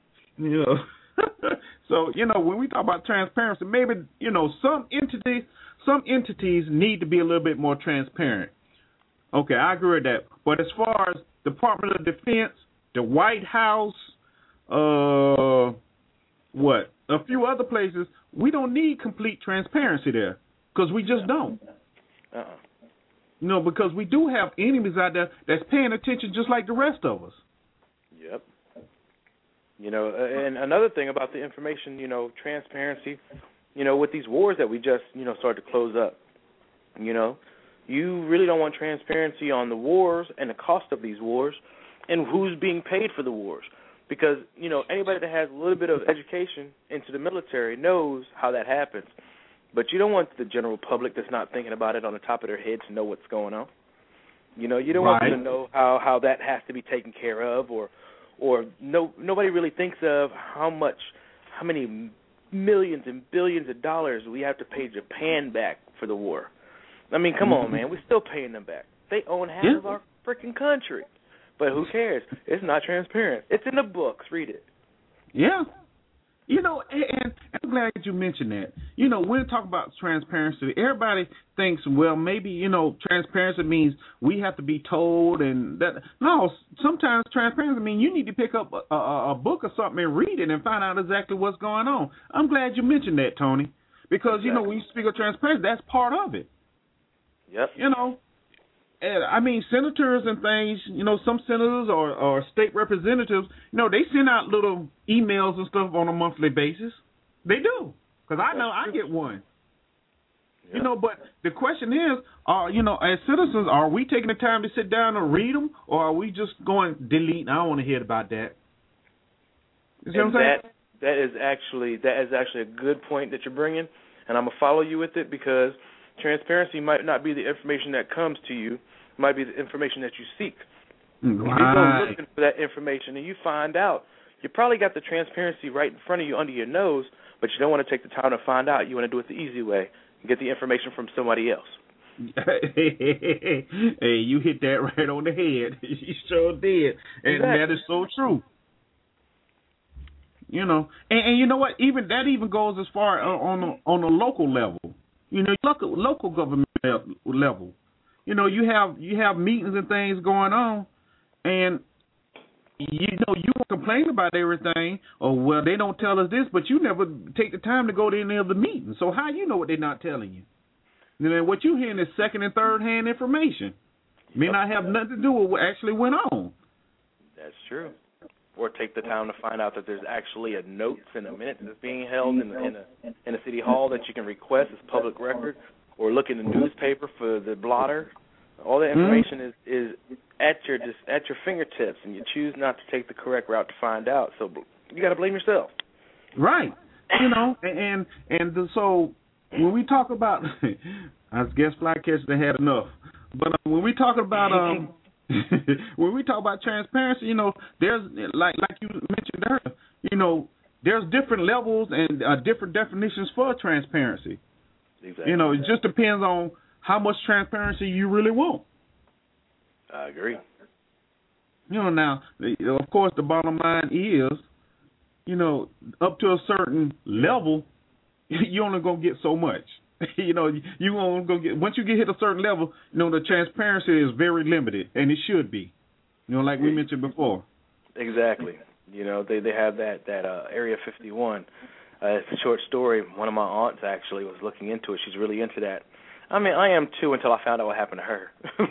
So when we talk about transparency, maybe some entities need to be a little bit more transparent. Okay, I agree with that. But as far as Department of Defense, the White House, a few other places, we don't need complete transparency there because we just don't. You know, because we do have enemies out there that's paying attention just like the rest of us. Yep. You know, and another thing about the information, you know, transparency, you know, with these wars that we just, you know, started to close up, you know, you really don't want transparency on the wars and the cost of these wars and who's being paid for the wars. Because, you know, anybody that has a little bit of education into the military knows how that happens. But you don't want the general public that's not thinking about it on the top of their head to know what's going on. You know, you don't want them to know how that has to be taken care of, or nobody really thinks of how many millions and billions of dollars we have to pay Japan back for the war. I mean, come on, man, we're still paying them back. They own half of our freaking country. But who cares? It's not transparent. It's in the books. Read it. Yeah. You know, and I'm glad you mentioned that. You know, when we talk about transparency, everybody thinks, well, maybe, you know, transparency means we have to be told and that. No, sometimes transparency means you need to pick up a book or something and read it and find out exactly what's going on. I'm glad you mentioned that, Tony, because, you know, when you speak of transparency, that's part of it. Yep. You know, and I mean, senators and things, you know, some senators or state representatives, you know, they send out little emails and stuff on a monthly basis. They do, because I know I get one. Yep. You know, but the question is, you know, as citizens, are we taking the time to sit down and read them, or are we just going, delete, I don't want to hear about that? You see what I'm saying? That is actually a good point that you're bringing, and I'm going to follow you with it, because transparency might not be the information that comes to you. It might be the information that you seek. Right. If you go looking for that information and you find out, you probably got the transparency right in front of you under your nose, but you don't want to take the time to find out. You want to do it the easy way and get the information from somebody else. Hey, you hit that right on the head. You sure did. And exactly. That is so true. You know, and you know what? Even that even goes as far on a local level. You know, local government level. You know, you have meetings and things going on, and you know you complain about everything. Or well, they don't tell us this, but you never take the time to go to any of the meetings. So how you know what they're not telling you? And then what you're hearing is second and third hand information. May not have nothing to do with what actually went on. That's true. Or take the time to find out that there's actually a notes and a minute that's being held in a city hall that you can request as public record, or look in the newspaper for the blotter. All that information is at your fingertips, and you choose not to take the correct route to find out. So you got to blame yourself. Right. You know, and so when we talk about, I guess Flycatcher had enough, but when we talk about when we talk about transparency, you know, there's like you mentioned earlier, you know, there's different levels and different definitions for transparency. Exactly. You know, it just depends on how much transparency you really want. I agree. You know, now, of course, the bottom line is, you know, up to a certain level, you're only gonna get so much. You know, you only gonna get, once you hit a certain level, you know, the transparency is very limited, and it should be. You know, like we mentioned before. Exactly. You know, they have that Area 51. It's a short story. One of my aunts actually was looking into it. She's really into that. I mean, I am too, until I found out what happened to her.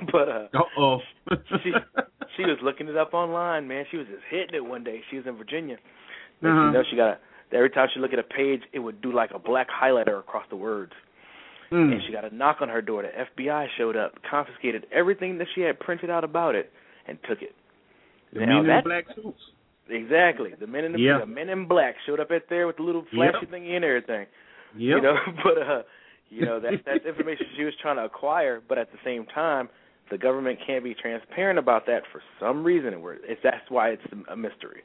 But she was looking it up online, man. She was just hitting it one day. She was in Virginia. You know, every time she looked at a page, it would do like a black highlighter across the words. And she got a knock on her door. The FBI showed up, confiscated everything that she had printed out about it, and took it. The men in black suits. Exactly. The men in black showed up at there with the little flashy thingy and everything. Yep. You know, but you know, that's information she was trying to acquire, but at the same time, the government can't be transparent about that for some reason. That's why it's a mystery.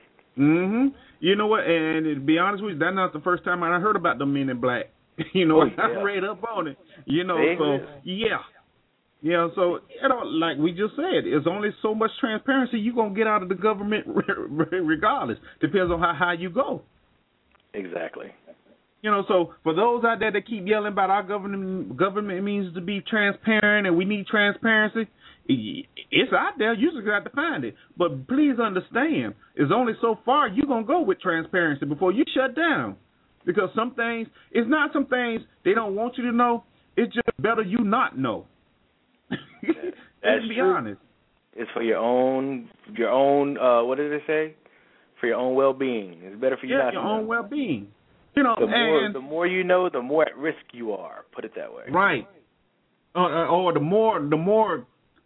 You know what? And to be honest with you, that's not the first time I heard about the men in black. You know, I read up on it. You know, so yeah. So you know, like we just said, it's only so much transparency you're gonna get out of the government, regardless. Depends on how you go. Exactly. You know, so for those out there that keep yelling about our government means to be transparent and we need transparency, it's out there. You just got to find it. But please understand, it's only so far you're going to go with transparency before you shut down. Because some things, it's not some things they don't want you to know. It's just better you not know. That's Let's be true. honest. It's for your own. What did they say? For your own well-being. It's better for you not to know. Your own well-being. You know, The more you know, the more at risk you are. Put it that way. Right. Or the more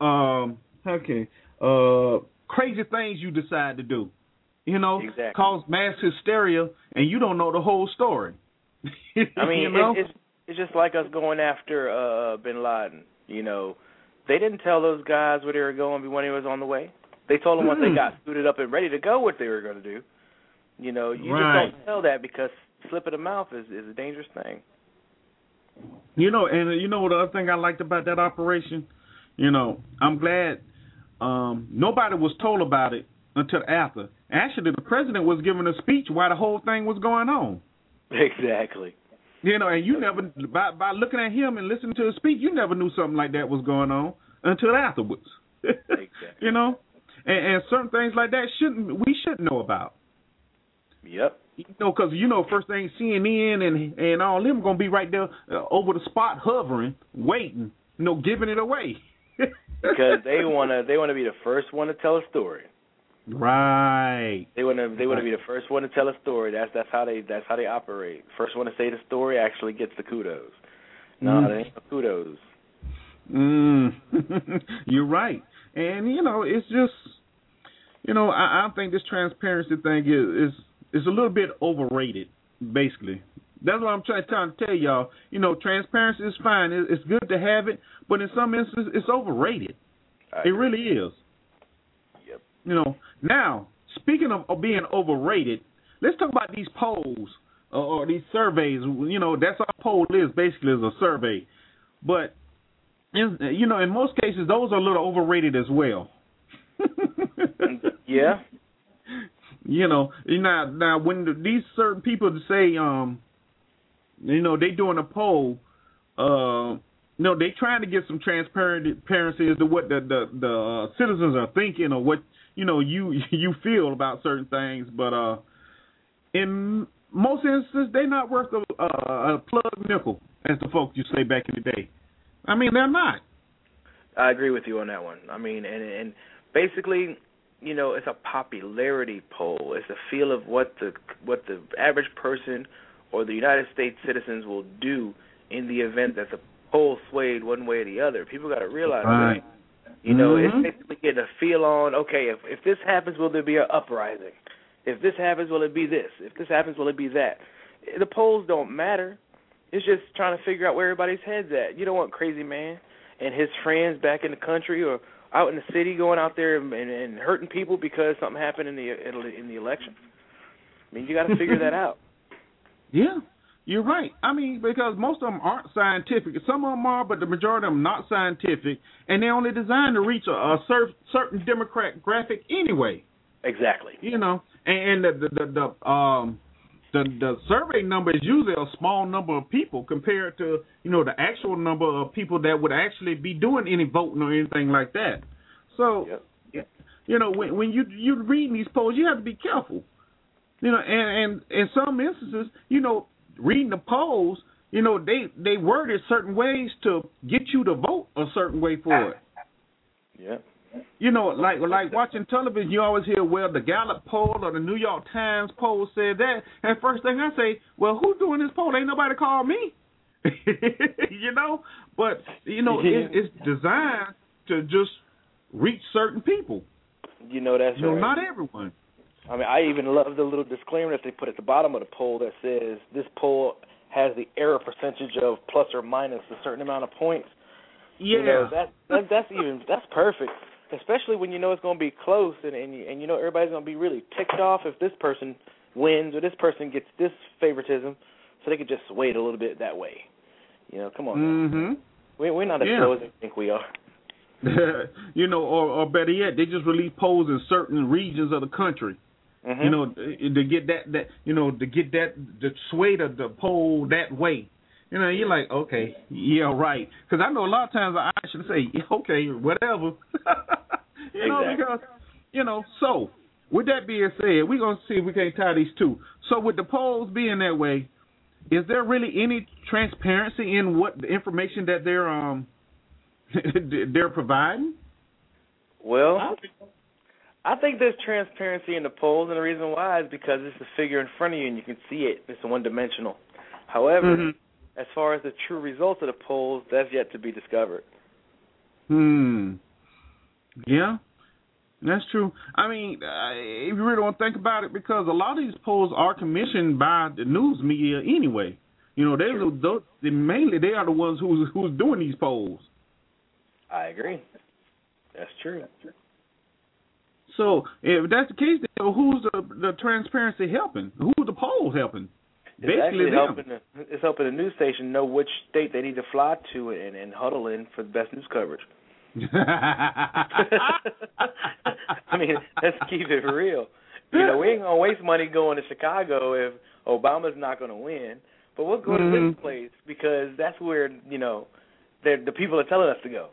crazy things you decide to do. You know, exactly. Cause mass hysteria, and you don't know the whole story. I mean, you know? it's just like us going after Bin Laden. You know, they didn't tell those guys where they were going when he was on the way. They told them once they got suited up and ready to go what they were going to do. You know, you just don't tell that because slip of the mouth is a dangerous thing. You know, and you know the other thing I liked about that operation? You know, I'm glad nobody was told about it until after. Actually, the president was giving a speech while the whole thing was going on. Exactly. You know, and you never, by looking at him and listening to his speech, you never knew something like that was going on until afterwards. Exactly. You know, and certain things like that we shouldn't know about. Yep. You know, because first thing CNN and all them gonna be right there over the spot, hovering, waiting, giving it away. Because they wanna be the first one to tell a story. Right. They wanna be the first one to tell a story. That's how they operate. First one to say the story actually gets the kudos. No, they ain't no kudos. You're right. And it's just I think this transparency thing is a little bit overrated, basically. That's what I'm trying to tell y'all. Transparency is fine. It's good to have it, but in some instances, it's overrated. It really is. Yep. Now, speaking of being overrated, let's talk about these polls or these surveys. That's all a poll is, basically, is a survey. But, in most cases, those are a little overrated as well. Yeah. Now when these certain people say, they doing a poll, they trying to get some transparency as to what the citizens are thinking or what you feel about certain things, but in most instances they're not worth a plug nickel, as the folks used to say back in the day. I mean, they're not. I agree with you on that one. I mean, and basically, it's a popularity poll. It's a feel of what the average person or the United States citizens will do in the event that the poll swayed one way or the other. People got to realize that. It's basically getting a feel on, okay, if this happens, will there be an uprising? If this happens, will it be this? If this happens, will it be that? The polls don't matter. It's just trying to figure out where everybody's head's at. You don't want Crazy Man and his friends back in the country or out in the city going out there and hurting people because something happened in the election. I mean, you got to figure that out. Yeah, you're right. I mean, because most of them aren't scientific. Some of them are, but the majority of them not scientific, and they're only designed to reach a certain demographic anyway. Exactly. And the survey number is usually a small number of people compared to the actual number of people that would actually be doing any voting or anything like that. So when you're reading these polls, you have to be careful. And in some instances, reading the polls, they word it certain ways to get you to vote a certain way for it. Yeah. Like watching television, you always hear, well, the Gallup poll or the New York Times poll said that. And first thing I say, well, who's doing this poll? Ain't nobody called me. But, it's designed to just reach certain people. That's right. Not everyone. I mean, I even love the little disclaimer that they put at the bottom of the poll that says this poll has the error percentage of plus or minus a certain amount of points. Yeah. That's perfect. Especially when it's going to be close and everybody's going to be really ticked off if this person wins or this person gets this favoritism, so they could just sway it a little bit that way. Come on. Mm-hmm. We're not as slow as they think we are. Or better yet, they just release polls in certain regions of the country. Mm-hmm. To get to sway the poll that way. You're like, okay, yeah, right. Because I know a lot of times I should say, okay, whatever. Exactly. Because, so with that being said, we're going to see if we can tie these two. So with the polls being that way, is there really any transparency in what the information that they're providing? Well, I think there's transparency in the polls, and the reason why is because it's a figure in front of you and you can see it. It's one-dimensional. However, as far as the true results of the polls, that's yet to be discovered. Yeah, that's true. I mean, if you really want to think about it, because a lot of these polls are commissioned by the news media anyway. You know, mainly they are the ones who's doing these polls. I agree. That's true. So if that's the case, then who's the transparency helping? Who's the polls helping? It's helping the news station know which state they need to fly to and huddle in for the best news coverage. I mean, let's keep it real. You know, we ain't gonna waste money going to Chicago if Obama's not gonna win. But we'll go to this place because that's where, you know, the people are telling us to go.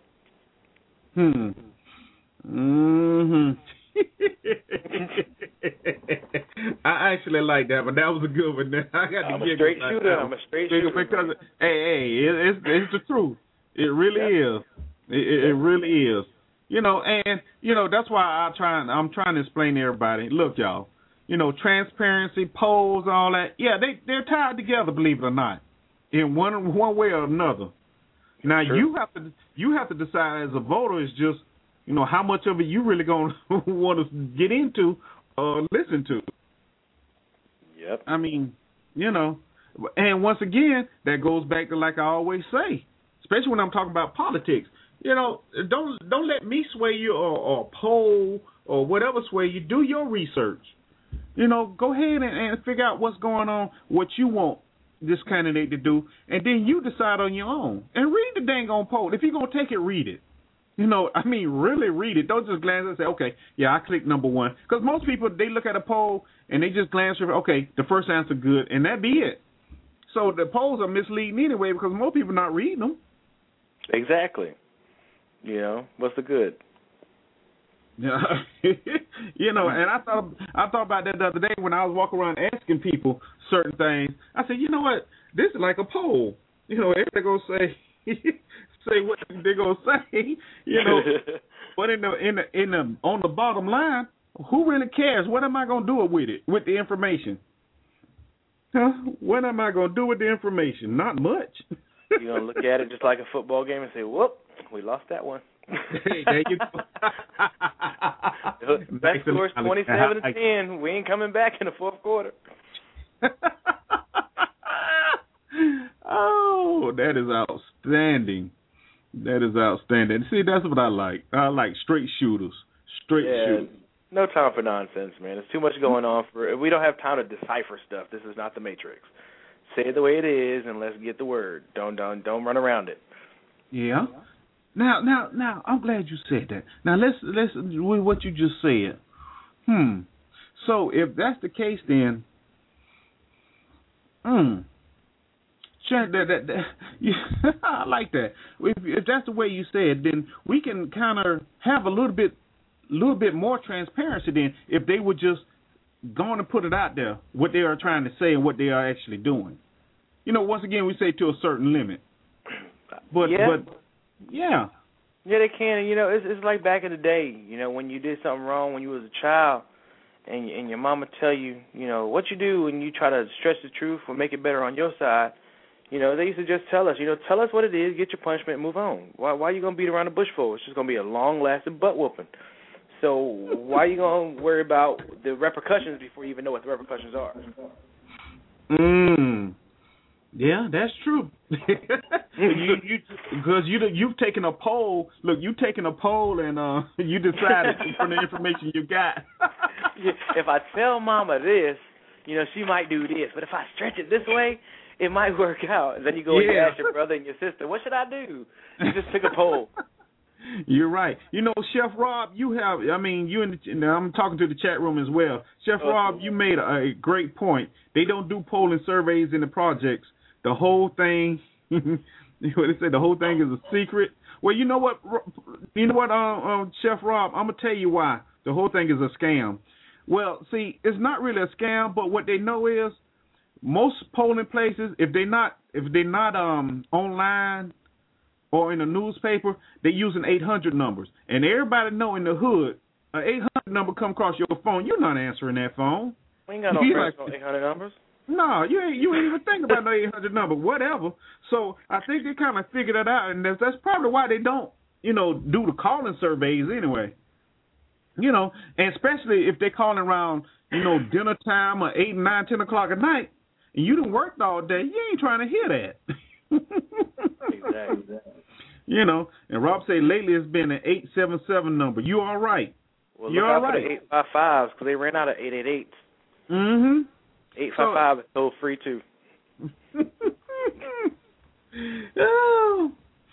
I actually like that, but that was a good one. I'm a straight shooter. Because, it's the truth. It really is. It really is. You know, and you know that's why I'm trying to explain to everybody. Look, y'all. You know, transparency, polls, all that. Yeah, they're tied together. Believe it or not, in one way or another. Now you have to decide as a voter is just, you know, how much of it you really gonna want to get into or listen to. Yep. I mean, you know, and once again, that goes back to, like I always say, especially when I'm talking about politics. You know, don't let me sway you or poll or whatever sway you. Do your research. You know, go ahead and figure out what's going on, what you want this candidate to do, and then you decide on your own. And read the dang on poll. If you're going to take it, read it. You know, I mean, really read it. Don't just glance and say, okay, yeah, I clicked number one. Because most people, they look at a poll and they just glance over, okay, the first answer good, and that be it. So the polls are misleading anyway because most people are not reading them. Exactly. You know, what's the good? Yeah, you know, and I thought about that the other day when I was walking around asking people certain things. I said, you know what, this is like a poll. You know, they're gonna say what they're gonna say. You know, but in the on the bottom line, who really cares? What am I gonna do with it? With the information? Huh? What am I gonna do with the information? Not much. You're gonna look at it just like a football game and say, "Whoop, we lost that one." Hey, there you go. That score's 27-10. We ain't coming back in the fourth quarter. Oh, that is outstanding. That is outstanding. See, that's what I like. I like straight shooters. Shooters. No time for nonsense, man. There's too much going on. We don't have time to decipher stuff. This is not the Matrix. Say it the way it is, and let's get the word. Don't run around it. Yeah. Now, I'm glad you said that. Now, let's with what you just said. So, if that's the case, then, I like that. If that's the way you said, then we can kind of have a little bit more transparency. Then, if they would just go on and put it out there, what they are trying to say and what they are actually doing. You know, once again, we say to a certain limit. But yeah, they can. You know, it's like back in the day. You know, when you did something wrong when you was a child, and your mama tell you, you know, what you do when you try to stretch the truth or make it better on your side. You know, they used to just tell us, you know, tell us what it is, get your punishment, and move on. Why are you gonna beat around the bush for? It's just gonna be a long-lasting butt whooping. So why are you gonna worry about the repercussions before you even know what the repercussions are? Yeah, that's true. Because you've taken a poll. Look, you've taken a poll and you decided from the information you got. If I tell Mama this, you know, she might do this. But if I stretch it this way, it might work out. And then you go and you ask your brother and your sister, what should I do? You just took a poll. You're right. You know, Chef Rob, I'm talking to the chat room as well. Chef Rob, you made a great point. They don't do polling surveys in the projects. The whole thing, they say the whole thing is a secret. Well, you know what, Chef Rob, I'm gonna tell you why. The whole thing is a scam. Well, see, it's not really a scam, but what they know is most polling places, if they're not online, or in a newspaper, they're using 800 numbers. And everybody know in the hood, an 800 number come across your phone, you're not answering that phone. We ain't got no friends on 800 numbers. No, you ain't even think about no 800 number, whatever. So I think they kind of figured that out, and that's probably why they don't, do the calling surveys anyway. And especially if they're calling around, dinner time or 8, 9, 10 o'clock at night, and you done worked all day, you ain't trying to hear that. Exactly. And Rob say lately it's been an 877 number. You all right? Well, you're all right. For the 855s because they ran out of 888s. Mm-hmm. 855 is toll free too. Oh.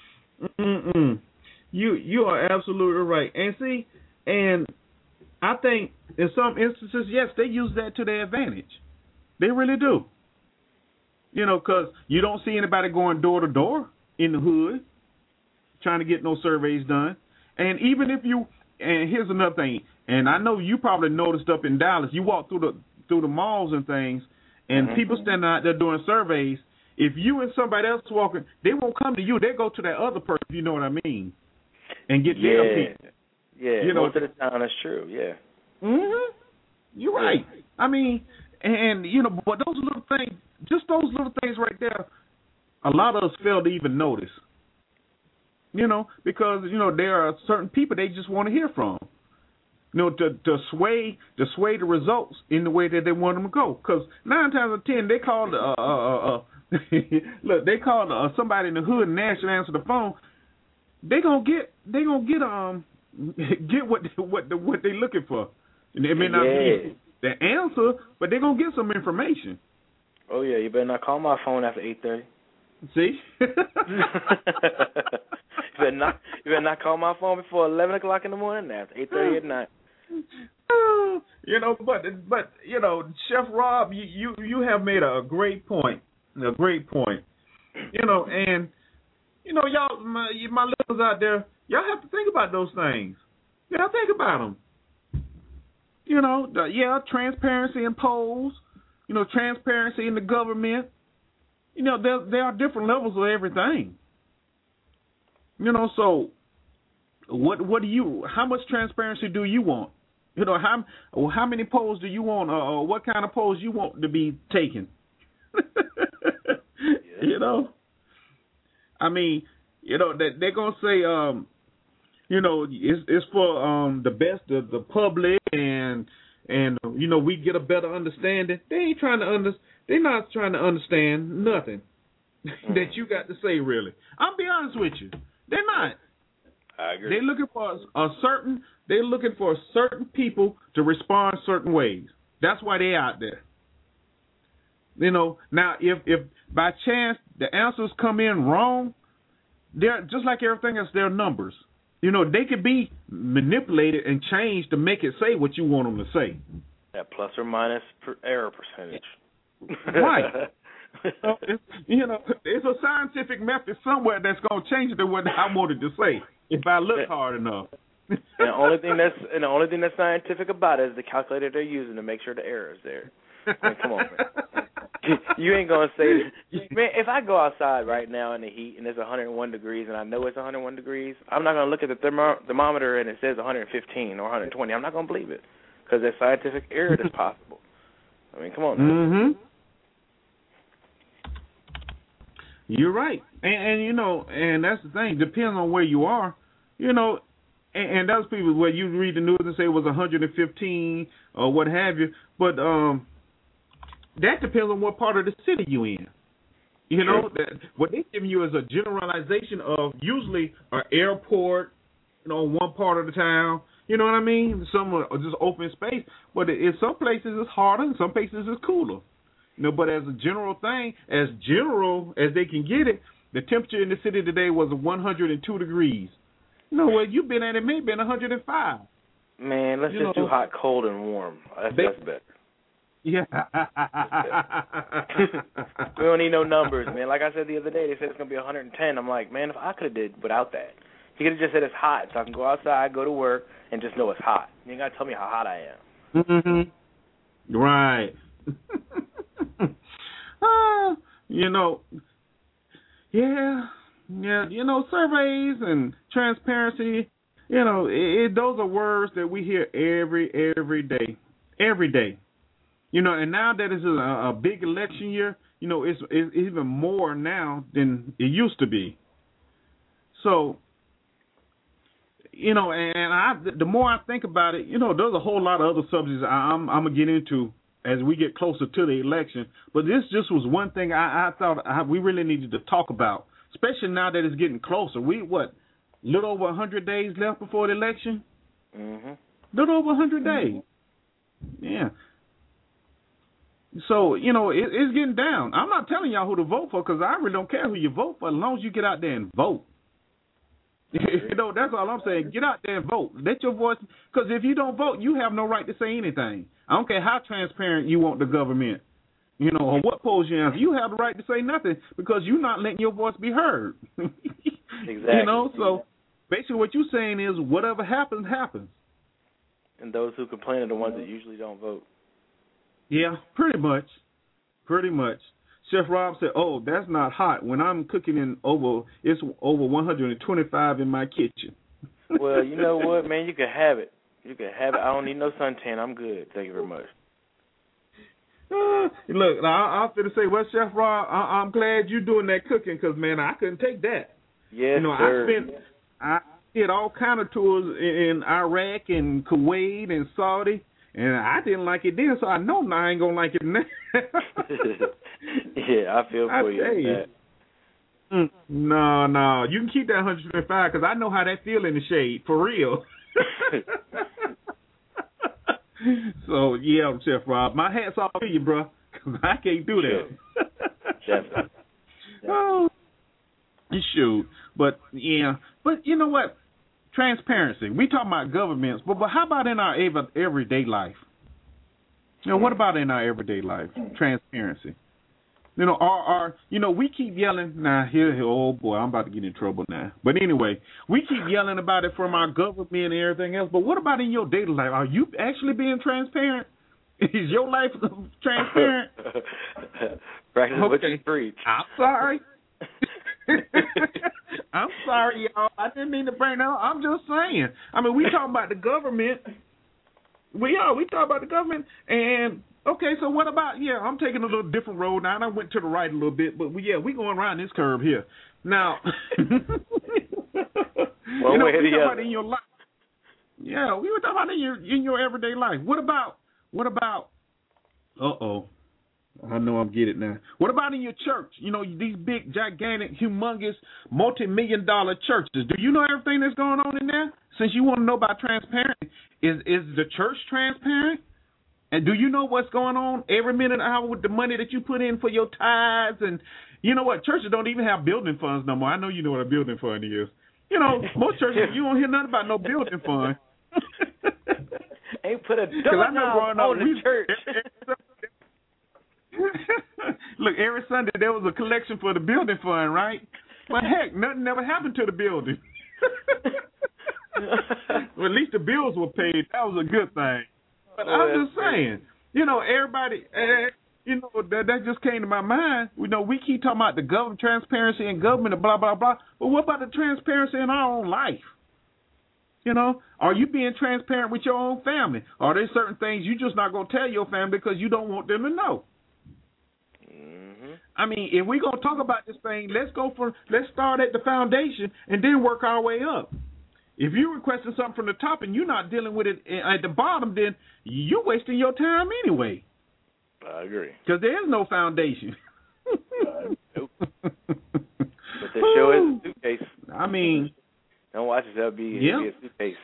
You are absolutely right. And see, and I think in some instances, yes, they use that to their advantage. They really do. Because you don't see anybody going door to door in the hood trying to get no surveys done. And even if and here's another thing, and I know you probably noticed up in Dallas, you walk through the malls and things, and people standing out there doing surveys. If you and somebody else walking, they won't come to you. They go to that other person, if you know what I mean, and get their people. Yeah, most of the time that's true, yeah. Mm-hmm. You're right. I mean, and, but those little things, just those little things right there, a lot of us fail to even notice. Because, there are certain people they just want to hear from. To sway the results in the way that they want them to go. Because 9 times out of 10, they call look, they call somebody in the hood and ask you to answer the phone. They gonna get what they looking for. And it may not be the answer, but they gonna get some information. Oh yeah, you better not call my phone after 8:30. See? You better not call my phone before 11 o'clock in the morning. After 8:30 at night. But Chef Rob, you have made a great point. A great point. And y'all, my listeners out there, y'all have to think about those things. Y'all think about them. Transparency in polls. Transparency in the government. There are different levels of everything. So what do you? How much transparency do you want? How many polls do you want? Or what kind of polls you want to be taken? I mean, they're gonna say, it's for the best of the public, and we get a better understanding. They ain't trying to They're not trying to understand nothing that you got to say. Really, I'll be honest with you. They're not. I agree. They're looking for certain people to respond certain ways. That's why they're out there. Now if by chance the answers come in wrong, they're just like everything else. They're numbers. They could be manipulated and changed to make it say what you want them to say. That plus or minus error percentage. Right. It's a scientific method somewhere that's going to change it to what I wanted to say if I look hard enough. And the only thing that's scientific about it is the calculator they're using to make sure the error is there. I mean, come on, man. You ain't gonna say, man. If I go outside right now in the heat and it's 101 degrees and I know it's 101 degrees, I'm not gonna look at the thermometer and it says 115 or 120. I'm not gonna believe it because there's scientific error that's possible. I mean, come on. Mm-hmm. You're right, and that's the thing. Depends on where you are, and those people where you read the news and say it was 115 or what have you, but that depends on what part of the city you in. That what they're giving you is a generalization of usually an airport, one part of the town. You know what I mean? Some are just open space, but in some places it's harder, in some places it's cooler. But as a general thing, as general as they can get it, the temperature in the city today was 102 degrees. Where you've been at, it may have been 105. Man, let's just do hot, cold, and warm. That's better. Yeah. We don't need no numbers, man. Like I said the other day, they said it's going to be 110. I'm like, man, if I could have did without that. He could have just said it's hot, so I can go outside, go to work, and just know it's hot. You ain't got to tell me how hot I am. Mm-hmm. Right. Yeah, surveys and transparency, those are words that we hear every day. Every day. And now that it's a big election year, it's even more now than it used to be. So, the more I think about it, there's a whole lot of other subjects I'm going to get into as we get closer to the election. But this just was one thing I thought we really needed to talk about, especially now that it's getting closer. Little over 100 days left before the election? Mm-hmm. Little over 100 days. Yeah. So, it's getting down. I'm not telling y'all who to vote for because I really don't care who you vote for as long as you get out there and vote. That's all I'm saying. Get out there and vote. Let your voice, because if you don't vote, you have no right to say anything. I don't care how transparent you want the government, or what polls you answer. You have the right to say nothing because you're not letting your voice be heard. Exactly. So basically what you're saying is whatever happens, happens. And those who complain are the ones that usually don't vote. Yeah, pretty much. Chef Rob said, "Oh, that's not hot. When I'm cooking it's over 125 in my kitchen." Well, you know what, man? You can have it. I don't need no suntan. I'm good. Thank you very much. Look, I was going to say, well, Chef Rob, I'm glad you're doing that cooking because, man, I couldn't take that. Yes, sir. I did all kind of tours in Iraq and Kuwait and Saudi. And I didn't like it then, so I know I ain't going to like it now. Yeah, I feel for you. No. You can keep that 125 because I know how that feel in the shade, for real. So, yeah, Chef Rob, my hat's off to you, bro, because I can't do that. Definitely. Oh, shoot. But, yeah. But you know what? Transparency. We talk about governments, but how about in our everyday life? What about in our everyday life? Transparency. We keep yelling. Now, oh boy, I'm about to get in trouble now. But anyway, we keep yelling about it from our government and everything else. But what about in your daily life? Are you actually being transparent? Is your life transparent? Practice what you preach. I'm sorry. I'm sorry, y'all. I didn't mean to bring that up. I'm just saying. I mean, we talking about the government. We talk about the government. And, okay, so what about, I'm taking a little different road now. And I went to the right a little bit. But, we going around this curve here. Now, we talking about in your life. Yeah, we were talking about in your everyday life. What about, I know I'm getting it now. What about in your church? These big, gigantic, humongous, multi-million-dollar churches. Do you know everything that's going on in there? Since you want to know about transparency, is the church transparent? And do you know what's going on every minute, hour with the money that you put in for your tithes? And you know what? Churches don't even have building funds no more. I know you know what a building fund is. Most churches, you don't hear nothing about no building fund. Ain't put a doorknob on the church. Look, every Sunday there was a collection for the building fund, right? But heck, nothing never happened to the building. Well, at least the bills were paid. That was a good thing. But I'm just saying, everybody, that just came to my mind. We keep talking about the government, transparency in government and blah, blah, blah. But what about the transparency in our own life? Are you being transparent with your own family? Are there certain things you just not going to tell your family because you don't want them to know? I mean, if we're going to talk about this thing, let's start at the foundation and then work our way up. If you're requesting something from the top and you're not dealing with it at the bottom, then you're wasting your time anyway. I agree. Because there is no foundation. Nope. But there sure is a suitcase. I mean, don't watch it. That'll be a suitcase.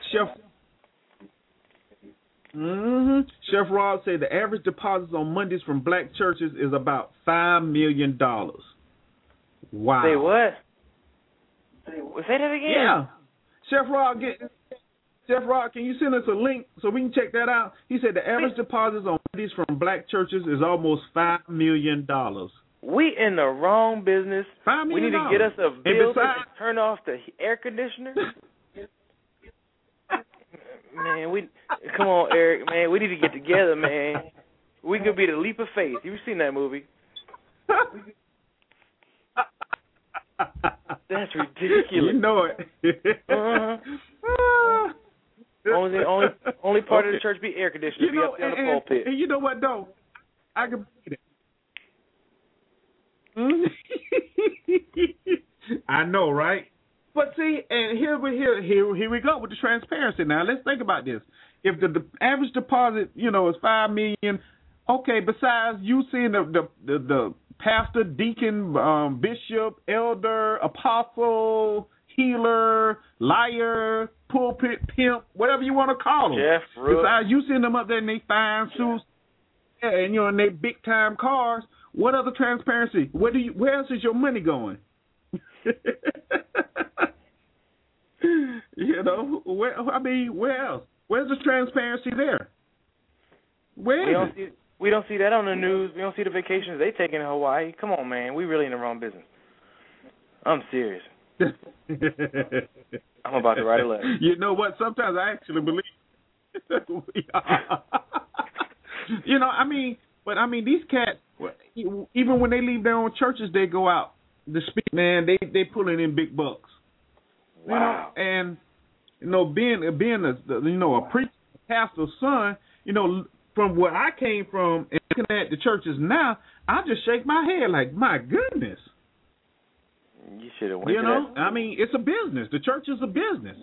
Chef Rob said the average deposits on Mondays from black churches is about $5 million. Wow. Say what? Say that again. Yeah. Chef Rob, can you send us a link so we can check that out? He said the average deposits on Mondays from black churches is almost $5 million. We in the wrong business. $5 million. We need to get us a building and turn off the air conditioner. Man, come on, Eric. Man, we need to get together, man. We could be the leap of faith. You've seen that movie? That's ridiculous. You know it. Only part of the church be air conditioned. You know, be up there on the pulpit. And you know what though? I can believe it. I know, right? But see, and here we go with the transparency. Now let's think about this. If the average deposit, is $5 million, okay. Besides you seeing the pastor, deacon, bishop, elder, apostle, healer, liar, pulpit pimp, whatever you want to call them. Jeff, besides you seeing them up there in their fine suits, and in their big time cars. What other transparency? Where else is your money going? Where else? Where's the transparency there? Where is it? We don't see that on the news. We don't see the vacations they take in Hawaii. Come on, man. We really in the wrong business. I'm serious. I'm about to write a letter. You know what? Sometimes I actually believe we are. These cats, even when they leave their own churches, they go out to speak. Man, they pulling in big bucks. Wow. Being a preacher, pastor's son, from where I came from and looking at the churches now, I just shake my head like, my goodness. You should have went to that. It's a business. The church is a business.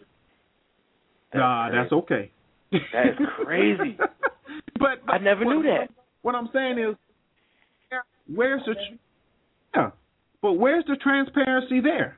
That's okay. That is crazy. but I never knew that. What I'm saying is, where's the transparency there?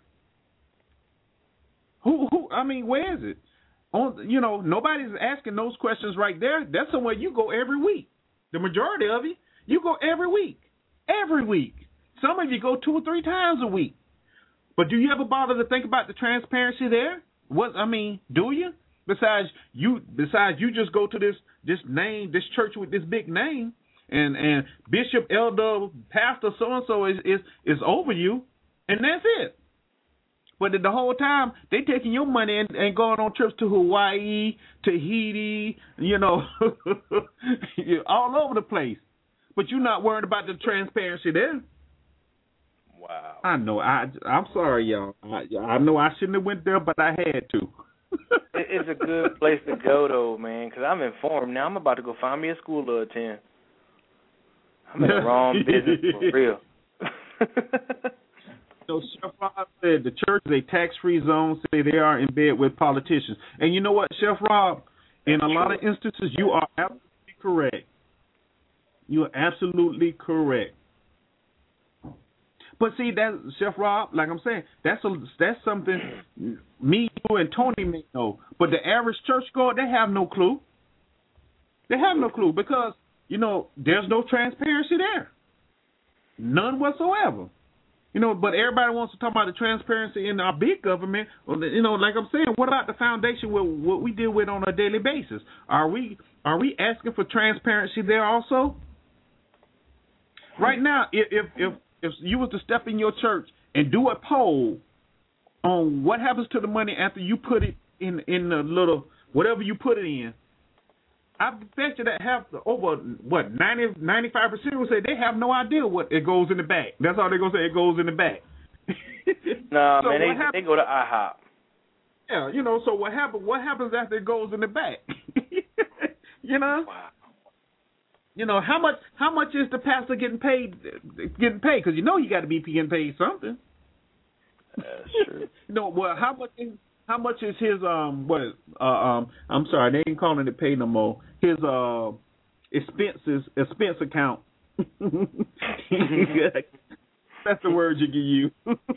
Where is it? Nobody's asking those questions right there. That's somewhere you go every week. The majority of you go every week. Every week. Some of you go 2 or 3 times a week. But do you ever bother to think about the transparency there? Do you? Besides you just go to this church with this big name, and bishop, elder, pastor, so and so is over you, and that's it. But the whole time they taking your money and going on trips to Hawaii, Tahiti, all over the place. But you're not worried about the transparency there. Wow. I know. I'm sorry, y'all. I know I shouldn't have went there, but I had to. It's a good place to go, though, man, because I'm informed now. I'm about to go find me a school to attend. I'm in the wrong business for real. So Chef Rob said the church is a tax-free zone. Say they are in bed with politicians. And you know what, Chef Rob? In a lot of instances, you are absolutely correct. You are absolutely correct. But see, that Chef Rob, like I'm saying, that's something me, you, and Tony may know. But the average churchgoer, they have no clue. They have no clue because, there's no transparency there. None whatsoever. But everybody wants to talk about the transparency in our big government. Like I'm saying, what about the foundation with what we deal with on a daily basis? Are we asking for transparency there also? Right now, if you was to step in your church and do a poll on what happens to the money after you put it in the little whatever you put it in, I bet you that over 95% will say they have no idea what it goes in the back. That's all they're gonna say. It goes in the back. No, so man, they go to IHOP. Yeah, So what happens after it goes in the back? Wow. How much is the pastor getting paid? Because he got to be getting paid something. That's true. How much is his I'm sorry, they ain't calling it pay no more. His expense account. That's the word you can use.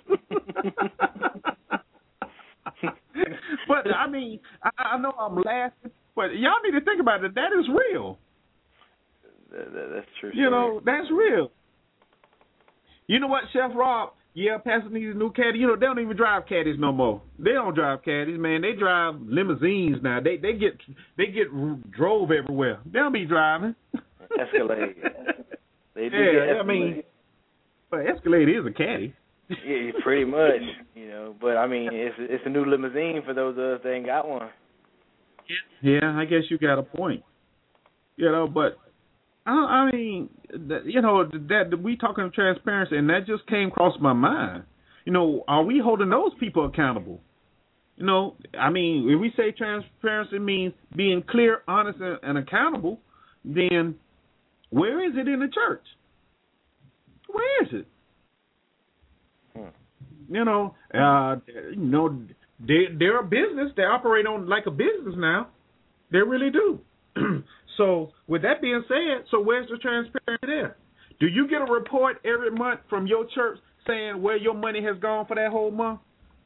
But I know I'm laughing, but y'all need to think about it. That is real. That's true. That's real. You know what, Chef Rob? Yeah, Pastor needs a new caddy. They don't even drive caddies no more. They don't drive caddies, man. They drive limousines now. They get drove everywhere. They don't be driving. Escalade. They do get Escalade. But Escalade is a caddy. Yeah, pretty much. But it's a new limousine for those of us that ain't got one. Yeah, I guess you got a point. But that we talking transparency, and that just came across my mind. are we holding those people accountable? I mean, if we say transparency means being clear, honest, and accountable, then where is it in the church? Where is it? They're a business. They operate on like a business now. They really do. So with that being said, so where's the transparency there? Do you get a report every month from your church saying where your money has gone for that whole month?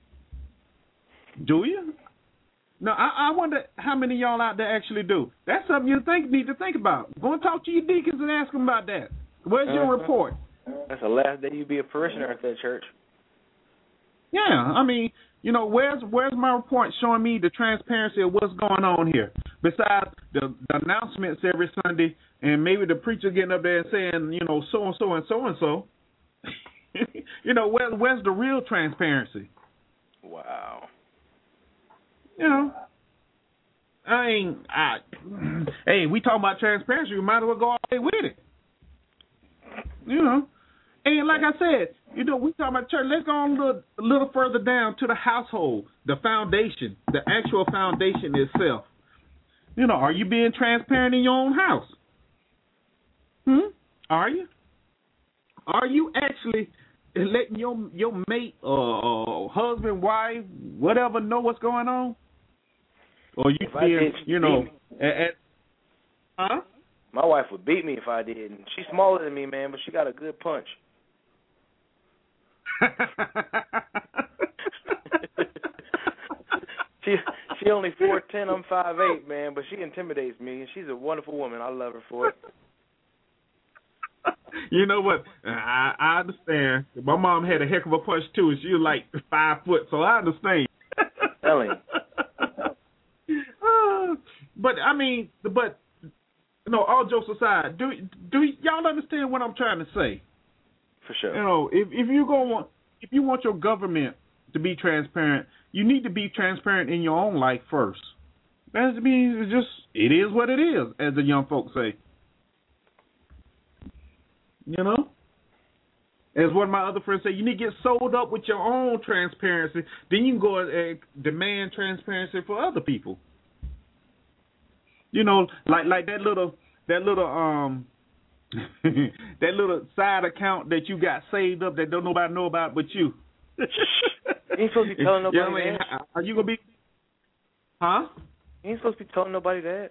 Do you? No, I wonder how many of y'all out there actually do. That's something you need to think about. Go and talk to your deacons and ask them about that. Where's your report? That's the last day you be a parishioner at that church. Yeah, I mean, where's my report showing me the transparency of what's going on here? Besides the announcements every Sunday, and maybe the preacher getting up there and saying, so and so and so and so. Where's the real transparency? Wow. Hey, we talking about transparency. We might as well go all the way with it. And like I said, we talking about church. Let's go on a little further down to the household, the foundation, the actual foundation itself. Are you being transparent in your own house? Are you? Are you actually letting your mate or husband, wife, whatever, know what's going on? Or you feel, huh? My wife would beat me if I did. She's smaller than me, man, but she got a good punch. She only 4'10", I'm 5'8", man, but she intimidates me. She's a wonderful woman. I love her for it. You know what? I understand. My mom had a heck of a punch too, and she was like 5 foot, so I understand. Telling. But I mean, all jokes aside, do y'all understand what I'm trying to say? For sure. If you want your government to be transparent, you need to be transparent in your own life first. That means it is what it is, as the young folks say. As one of my other friends say, you need to get sold up with your own transparency. Then you can go and demand transparency for other people. Like that little that little side account that you got saved up that don't nobody know about but you. You ain't supposed to be telling nobody that. Are you gonna be? Huh? You ain't supposed to be telling nobody that.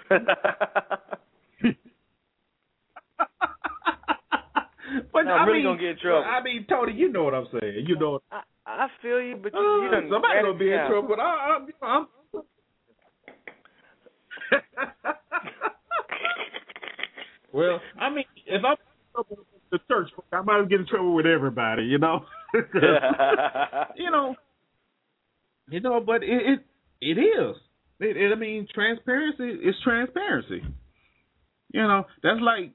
But I'm really gonna get in trouble. I mean, Tony, you know what I'm saying. I feel you, but you done somebody gonna be in trouble. But I'm well, I mean, if I'm in trouble with the church, I might get in trouble with everybody, But it is. I mean, transparency is transparency. That's like,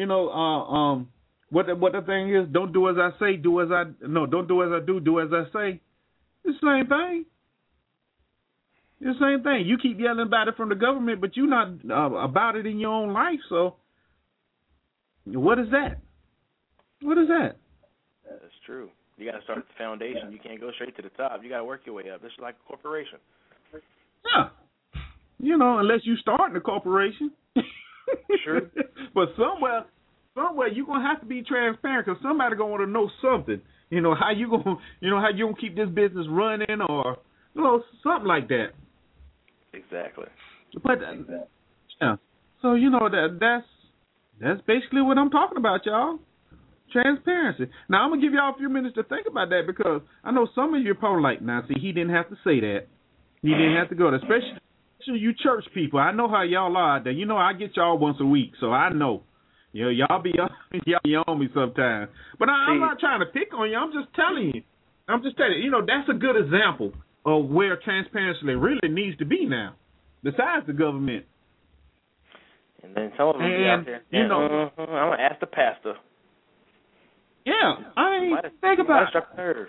what the thing is, don't do as I say, don't do as I do as I say. It's the same thing. It's the same thing. You keep yelling about it from the government, but you're not about it in your own life. So, what is that? What is that? That's true. You got to start at the foundation. You can't go straight to the top. You got to work your way up. This is like a corporation. Yeah. Unless you start in a corporation. Sure. But somewhere you're gonna have to be transparent because somebody gonna want to know something. How you gonna keep this business running, or something like that. Exactly. But yeah. So that's basically what I'm talking about, y'all. Transparency. Now I'm gonna give y'all a few minutes to think about that because I know some of you are probably like, now see, he didn't have to say that. He didn't have to go there, especially you church people. I know how y'all are out there. I get y'all once a week, so I know. Y'all be on me sometimes. But I'm not trying to pick on you. I'm just telling you. That's a good example of where transparency really needs to be now, besides the government. And then some of them be out there. I'm going to ask the pastor. Yeah, think about it.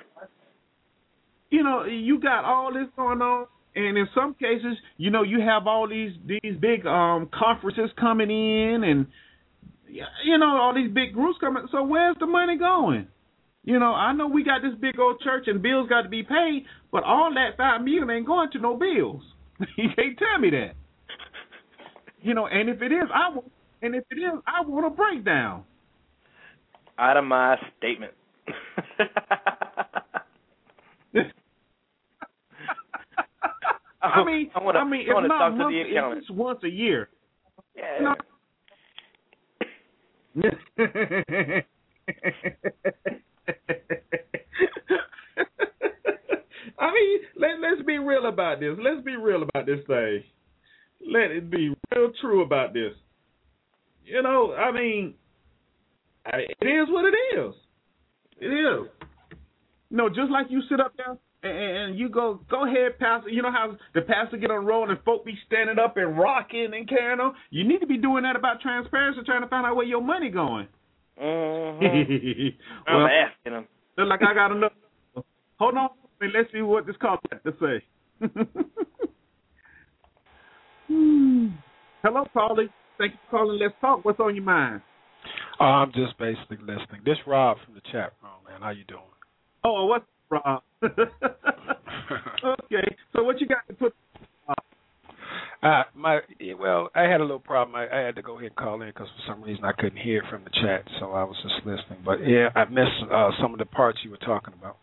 You got all this going on, and in some cases, you have all these big conferences coming in, and all these big groups coming. So where's the money going? You know, I know we got this big old church and bills got to be paid, but all that $5 million ain't going to no bills. You can't tell me that. You know, and if it is, I want a breakdown. Itemized statement. I mean, I want to talk to the accountant. It's once a year. Yeah. You know? I mean, let's be real about this. Let's be real about this thing. Let it be real true about this. You know, I mean, it is what it is. It is. You know, just like you sit up there and you go ahead, pastor. You know how the pastor get on the roll and folk be standing up and rocking and carrying on? You need to be doing that about transparency, trying to find out where your money going. Mm-hmm. Well, I'm asking them. Look like I got enough. Hold on, and let's see what this call has to say. Hello, Paulie. Thank you for calling. Let's talk. What's on your mind? I'm just basically listening. This Rob from the chat room, man. How you doing? Oh, what's Rob? Okay. So what you got to put? I had a little problem. I had to go ahead and call in because for some reason I couldn't hear from the chat, so I was just listening. But yeah, I missed some of the parts you were talking about.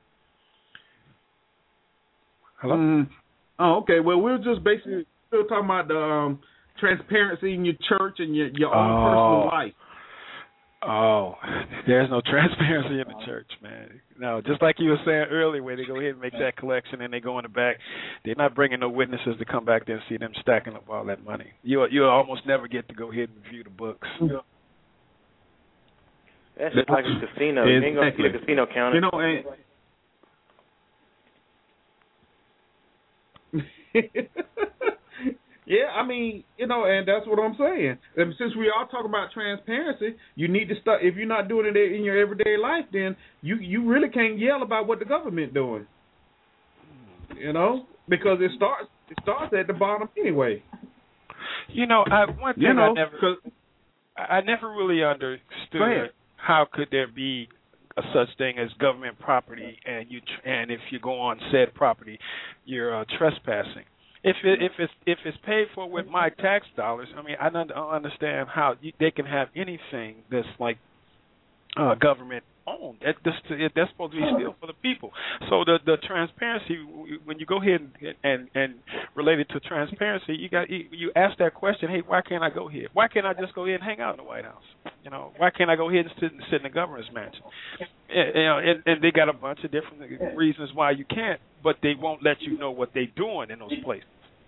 Hello? Oh, okay. Well, we're just basically still talking about the transparency in your church and your own personal life. Oh, there's no transparency in the church, man. No, just like you were saying earlier, where they go ahead and make that collection and they go in the back, they're not bringing no witnesses to come back there and see them stacking up all that money. You'll almost never get to go ahead and review the books. That's just like a casino. You ain't going to see the casino counter. You know, yeah, I mean, you know, and that's what I'm saying. And since we are talking about transparency, you need to start. If you're not doing it in your everyday life, then you really can't yell about what the government doing. You know, because it starts at the bottom anyway. You know, one thing I never really understood how could there be a such thing as government property, and if you go on said property, you're trespassing. If it's paid for with my tax dollars, I mean, I don't understand how they can have anything that's like government owned. That's supposed to be still for the people. So the transparency, when you go ahead and relate it to transparency, you ask that question. Hey, why can't I go here? Why can't I just go ahead and hang out in the White House? You know, why can't I go ahead and sit in the governor's mansion? You know, and they got a bunch of different reasons why you can't, but they won't let you know what they're doing in those places.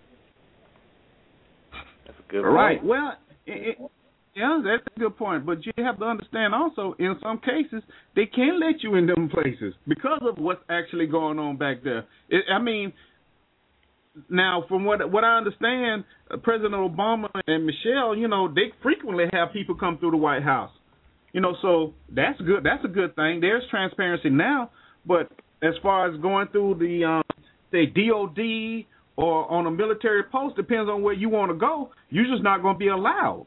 That's a good point. Right. Well, yeah, that's a good point. But you have to understand also, in some cases, they can't let you in them places because of what's actually going on back there. I mean, now, from what I understand, President Obama and Michelle, you know, they frequently have people come through the White House. You know, so that's good. That's a good thing. There's transparency now. But as far as going through the, say, DOD or on a military post, depends on where you want to go, you're just not going to be allowed.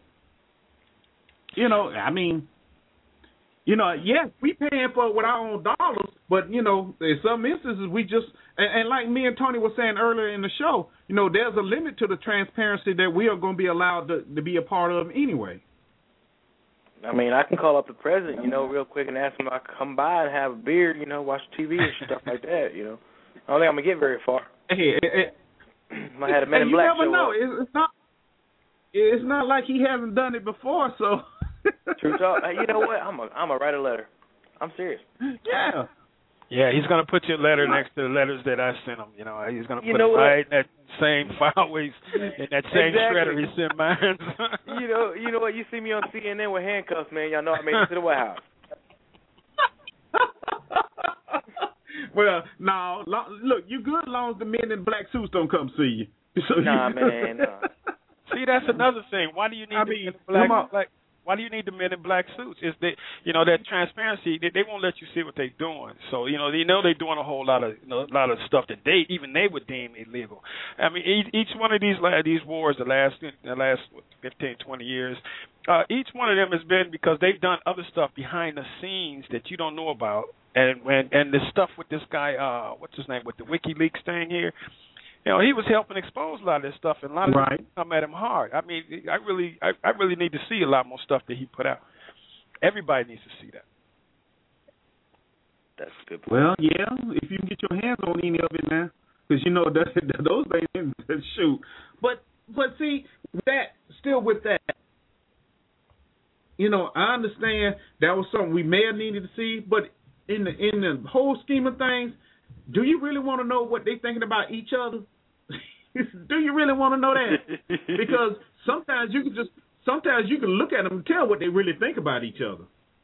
You know, I mean, you know, yes, we paying for it with our own dollars, but, you know, in some instances we just, and like me and Tony were saying earlier in the show, you know, there's a limit to the transparency that we are going to be allowed to be a part of anyway. I mean, I can call up the president, you know, real quick and ask him if I can come by and have a beer, you know, watch TV and stuff like that, you know. I don't think I'm going to get very far. Hey, I had a Man in Black show. You never know. It's not like he hasn't done it before, so. True talk. Hey, you know what? I'm a write a letter. I'm serious. Yeah. Yeah, he's going to put your letter next to the letters that I sent him. You know, he's going to put it right in that same file in that same shredder he sent mine. You know what? You see me on CNN with handcuffs, man. Y'all know I made it to the White House. Well, no, look, you good as long as the men in black suits don't come see you. So nah, man. See, that's another thing. Why do you need black? Why do you need the men in black suits? Is that that transparency? They won't let you see what they're doing. So they're doing a whole lot of stuff that they would deem illegal. I mean, each one of these wars, the last 15, 20 years, each one of them has been because they've done other stuff behind the scenes that you don't know about. And the stuff with this guy, what's his name, with the WikiLeaks thing here. He was helping expose a lot of this stuff, and a lot of people come at him hard. I mean, I really need to see a lot more stuff that he put out. Everybody needs to see that. That's a good point. Well, yeah, if you can get your hands on any of it now, because those things shoot. But see, with that, I understand that was something we may have needed to see, but in the whole scheme of things, do you really want to know what they're thinking about each other? Do you really want to know that? Because sometimes you can look at them and tell what they really think about each other.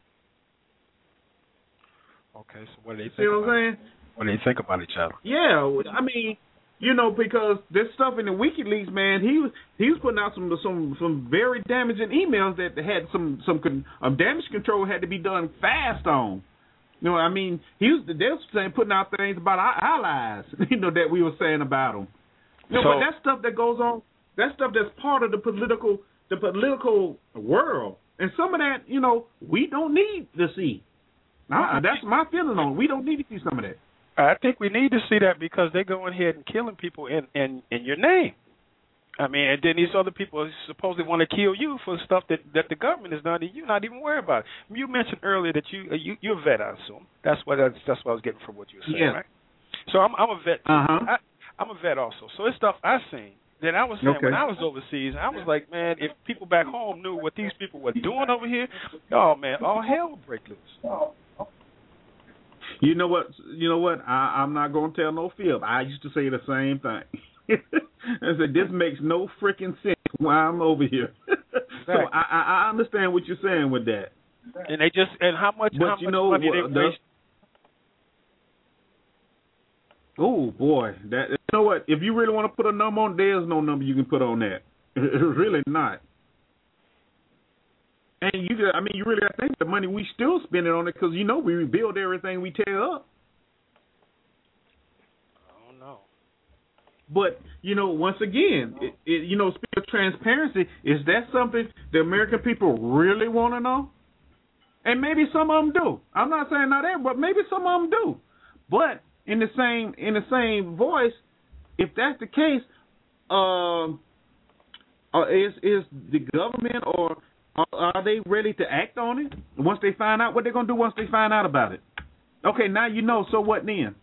Okay, so what do they think? You know what I'm saying? What do they think about each other? Yeah, I mean, because this stuff in the WikiLeaks, man, he was putting out some very damaging emails that had some damage control had to be done fast on. I mean, they were saying putting out things about our allies, that we were saying about them. But that stuff that goes on, that stuff that's part of the political world, and some of that, we don't need to see. That's my feeling on it. We don't need to see some of that. I think we need to see that because they're going ahead and killing people in your name. I mean, and then these other people supposedly want to kill you for stuff that the government has done, and you're not even worried about it. You mentioned earlier that you're a vet, I assume. That's what I was getting from what you were saying, right? So I'm a vet. I'm a vet also. So it's stuff I've seen that I was saying when I was overseas. I was like, man, if people back home knew what these people were doing over here, oh man, all hell would break loose. You know what? I'm not going to tell no fib. I used to say the same thing. I said, this makes no freaking sense while I'm over here. So I understand what you're saying with that. And how much money they waste. Oh boy, you know what? If you really want to put a number on, there's no number you can put on that. Really not. And you really got to think the money we still spending on it because we rebuild everything we tear up. But, once again, speaking of transparency, is that something the American people really want to know? And maybe some of them do. I'm not saying not everybody, but maybe some of them do. But in the same voice, if that's the case, is the government or are they ready to act on it once they find out what they're going to do once they find out about it? Okay, now so what then?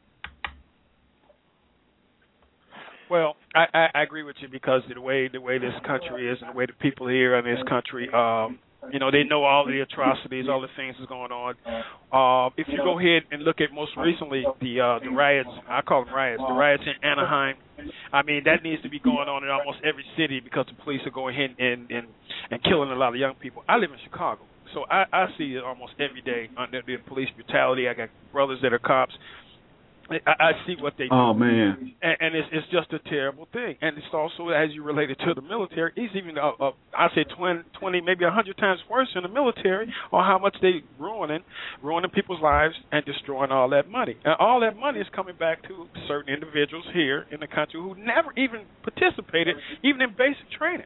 Well, I agree with you because the way this country is and the way the people here in this country, they know all the atrocities, all the things that's going on. If you go ahead and look at most recently the riots, I call them riots, the riots in Anaheim. I mean, that needs to be going on in almost every city because the police are going ahead and killing a lot of young people. I live in Chicago, so I see it almost every day under the police brutality. I got brothers that are cops. I see what they do. Oh, man. And it's just a terrible thing. And it's also, as you relate it to the military, it's even, I say 20, maybe 100 times worse in the military on how much they ruining people's lives and destroying all that money. And all that money is coming back to certain individuals here in the country who never even participated, even in basic training.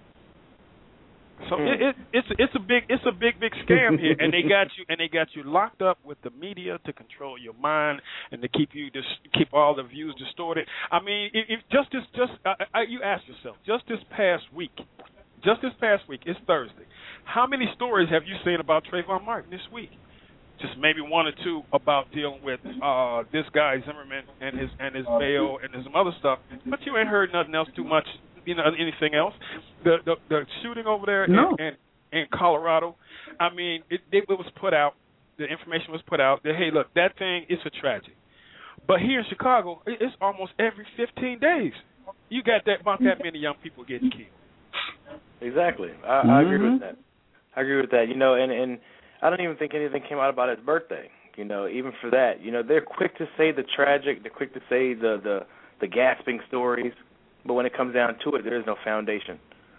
So it's a big scam here, and they got you locked up with the media to control your mind and to keep all the views distorted. I mean, you ask yourself, just this past week, it's Thursday. How many stories have you seen about Trayvon Martin this week? Just maybe one or two about dealing with this guy Zimmerman and his bail and some other stuff, but you ain't heard nothing else too much. Anything else? The shooting over there in Colorado. I mean, it was put out. The information was put out that hey, look, that thing is a tragedy. But here in Chicago, it's almost every 15 days. You got about that many young people getting killed. Exactly. I agree with that. And I don't even think anything came out about his birthday. Even for that, they're quick to say the tragic. They're quick to say the gasping stories. But when it comes down to it, there is no foundation.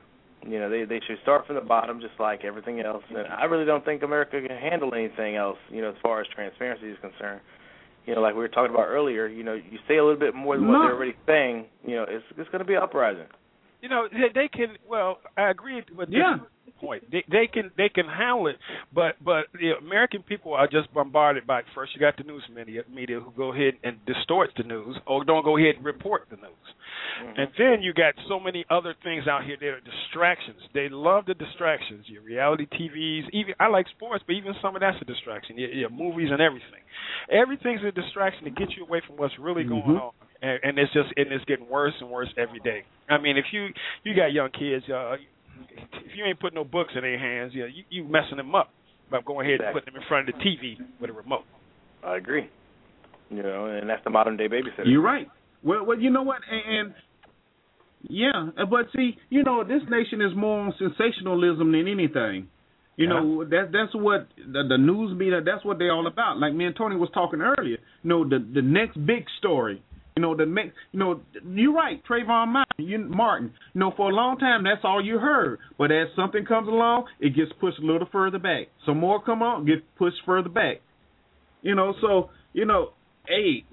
You know, they should start from the bottom, just like everything else. And I really don't think America can handle anything else, you know, as far as transparency is concerned. You know, like we were talking about earlier, you know, you say a little bit more than what they're already saying, you know, it's going to be an uprising. You know, they can. Well, I agree with this point. They can handle it, but the American people are just bombarded by. First, you got the news media who go ahead and distort the news, or don't go ahead and report the news, and then you got so many other things out here that are distractions. They love the distractions. Your reality TVs, even I like sports, but even some of that's a distraction. Your movies and everything. Everything's a distraction to get you away from what's really going on. And it's getting worse and worse every day. I mean, if you got young kids, if you ain't putting no books in their hands, you messing them up by going ahead and putting them in front of the TV with a remote. I agree. You know, and that's the modern day babysitter. You're right. Well, you know what? And yeah, but see, you know, this nation is more on sensationalism than anything. You know, that's what the news media. That's what they're all about. Like me and Tony was talking earlier. You know, the next big story. You know, you're right, Trayvon Martin. You know, for a long time, that's all you heard. But as something comes along, it gets pushed a little further back. Some more come on, get pushed further back. You know, so, you know, hey,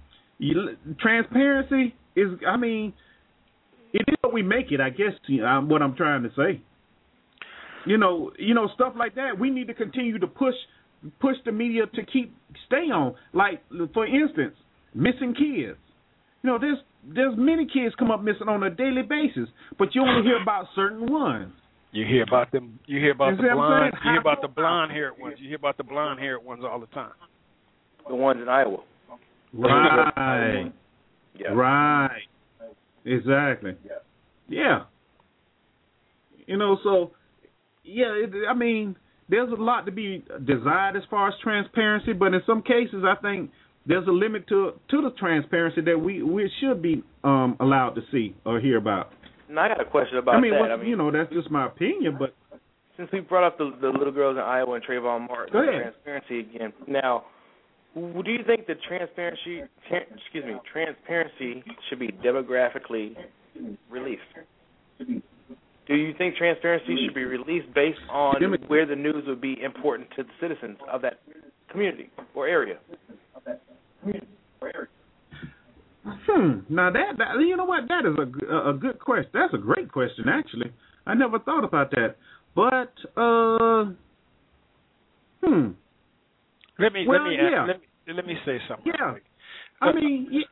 transparency is, I mean, it is what we make it, I guess, what I'm trying to say. You know, stuff like that, we need to continue to push the media to stay on. Like, for instance, missing kids. You know, there's many kids come up missing on a daily basis, but you only hear about certain ones. You hear about them. You hear about the blonde. You hear about the blonde-haired ones. You hear about the blonde-haired ones all the time. The ones in Iowa. Right. Yeah. Right. Exactly. Yeah. You know, so I mean, there's a lot to be desired as far as transparency, but in some cases, I think there's a limit to the transparency that we should be allowed to see or hear about. And I got a question about that. You know, that's just my opinion, but since we brought up the little girls in Iowa and Trayvon Martin, transparency again. Now, do you think that transparency should be demographically released? Do you think transparency should be released based on where the news would be important to the citizens of that community or area? Now that you know what, that is a good question. That's a great question, actually. I never thought about that. But Let me say something. Yeah. I mean,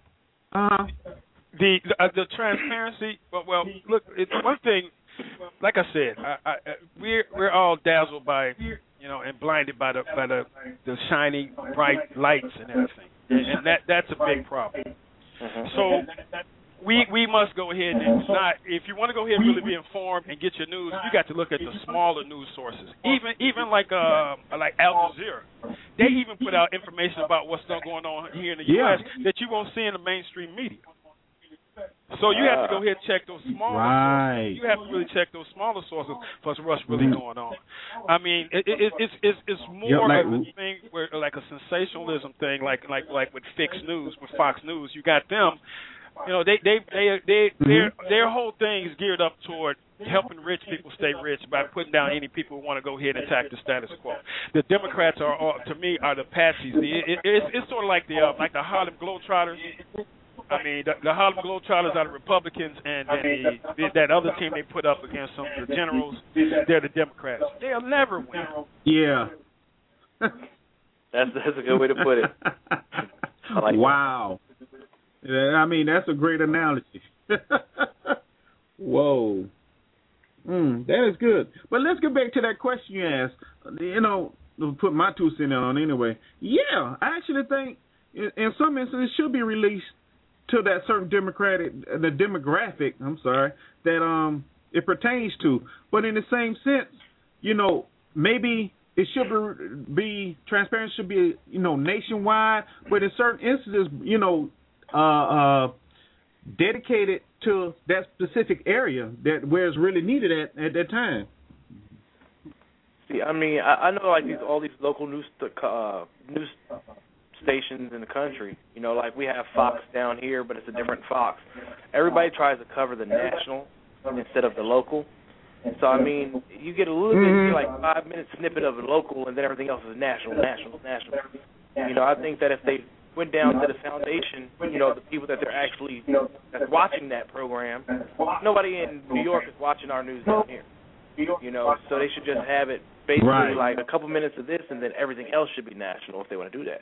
the transparency. Well, look, it's one thing. Like I said, we're all dazzled by, you know, and blinded by the shiny bright lights and everything, and that's a big problem. So we must go ahead and not. If you want to go ahead and really be informed and get your news, you got to look at the smaller news sources. Even like Al Jazeera, they even put out information about what's going on here in the U.S. that you won't see in the mainstream media. So you have to go ahead and check those smaller sources. You have to really check those smaller sources for what's really going on. I mean, it's more like a thing where, like a sensationalism thing, like with fixed news, with Fox News. You got them. You know, their whole thing is geared up toward helping rich people stay rich by putting down any people who want to go ahead and attack the status quo. The Democrats are to me, are the patsies. It's sort of like the Harlem Globetrotters. I mean, the Harlem Globetrotters are the Republicans, and that other team they put up against them, the Generals, they're the Democrats. They'll never win. Yeah. That's a good way to put it. I like wow. Yeah, I mean, that's a great analogy. Whoa. That is good. But let's get back to that question you asked. You know, put my 2 cents on anyway. Yeah, I actually think in some instances it should be released to that certain demographic, that it pertains to. But in the same sense, you know, maybe it should be transparency should be, you know, nationwide, but in certain instances, you know, dedicated to that specific area where it's really needed at that time. See, I mean, I know like all these local news stations in the country. You know, like we have Fox down here, but it's a different Fox. Everybody tries to cover the national instead of the local. So, I mean, you get a little bit, you get like 5-minute snippet of local, and then everything else is national. You know, I think that if they went down to the foundation, you know, the people that they're actually that's watching that program, nobody in New York is watching our news down here. You know, so they should just have it basically like a couple minutes of this, and then everything else should be national if they want to do that.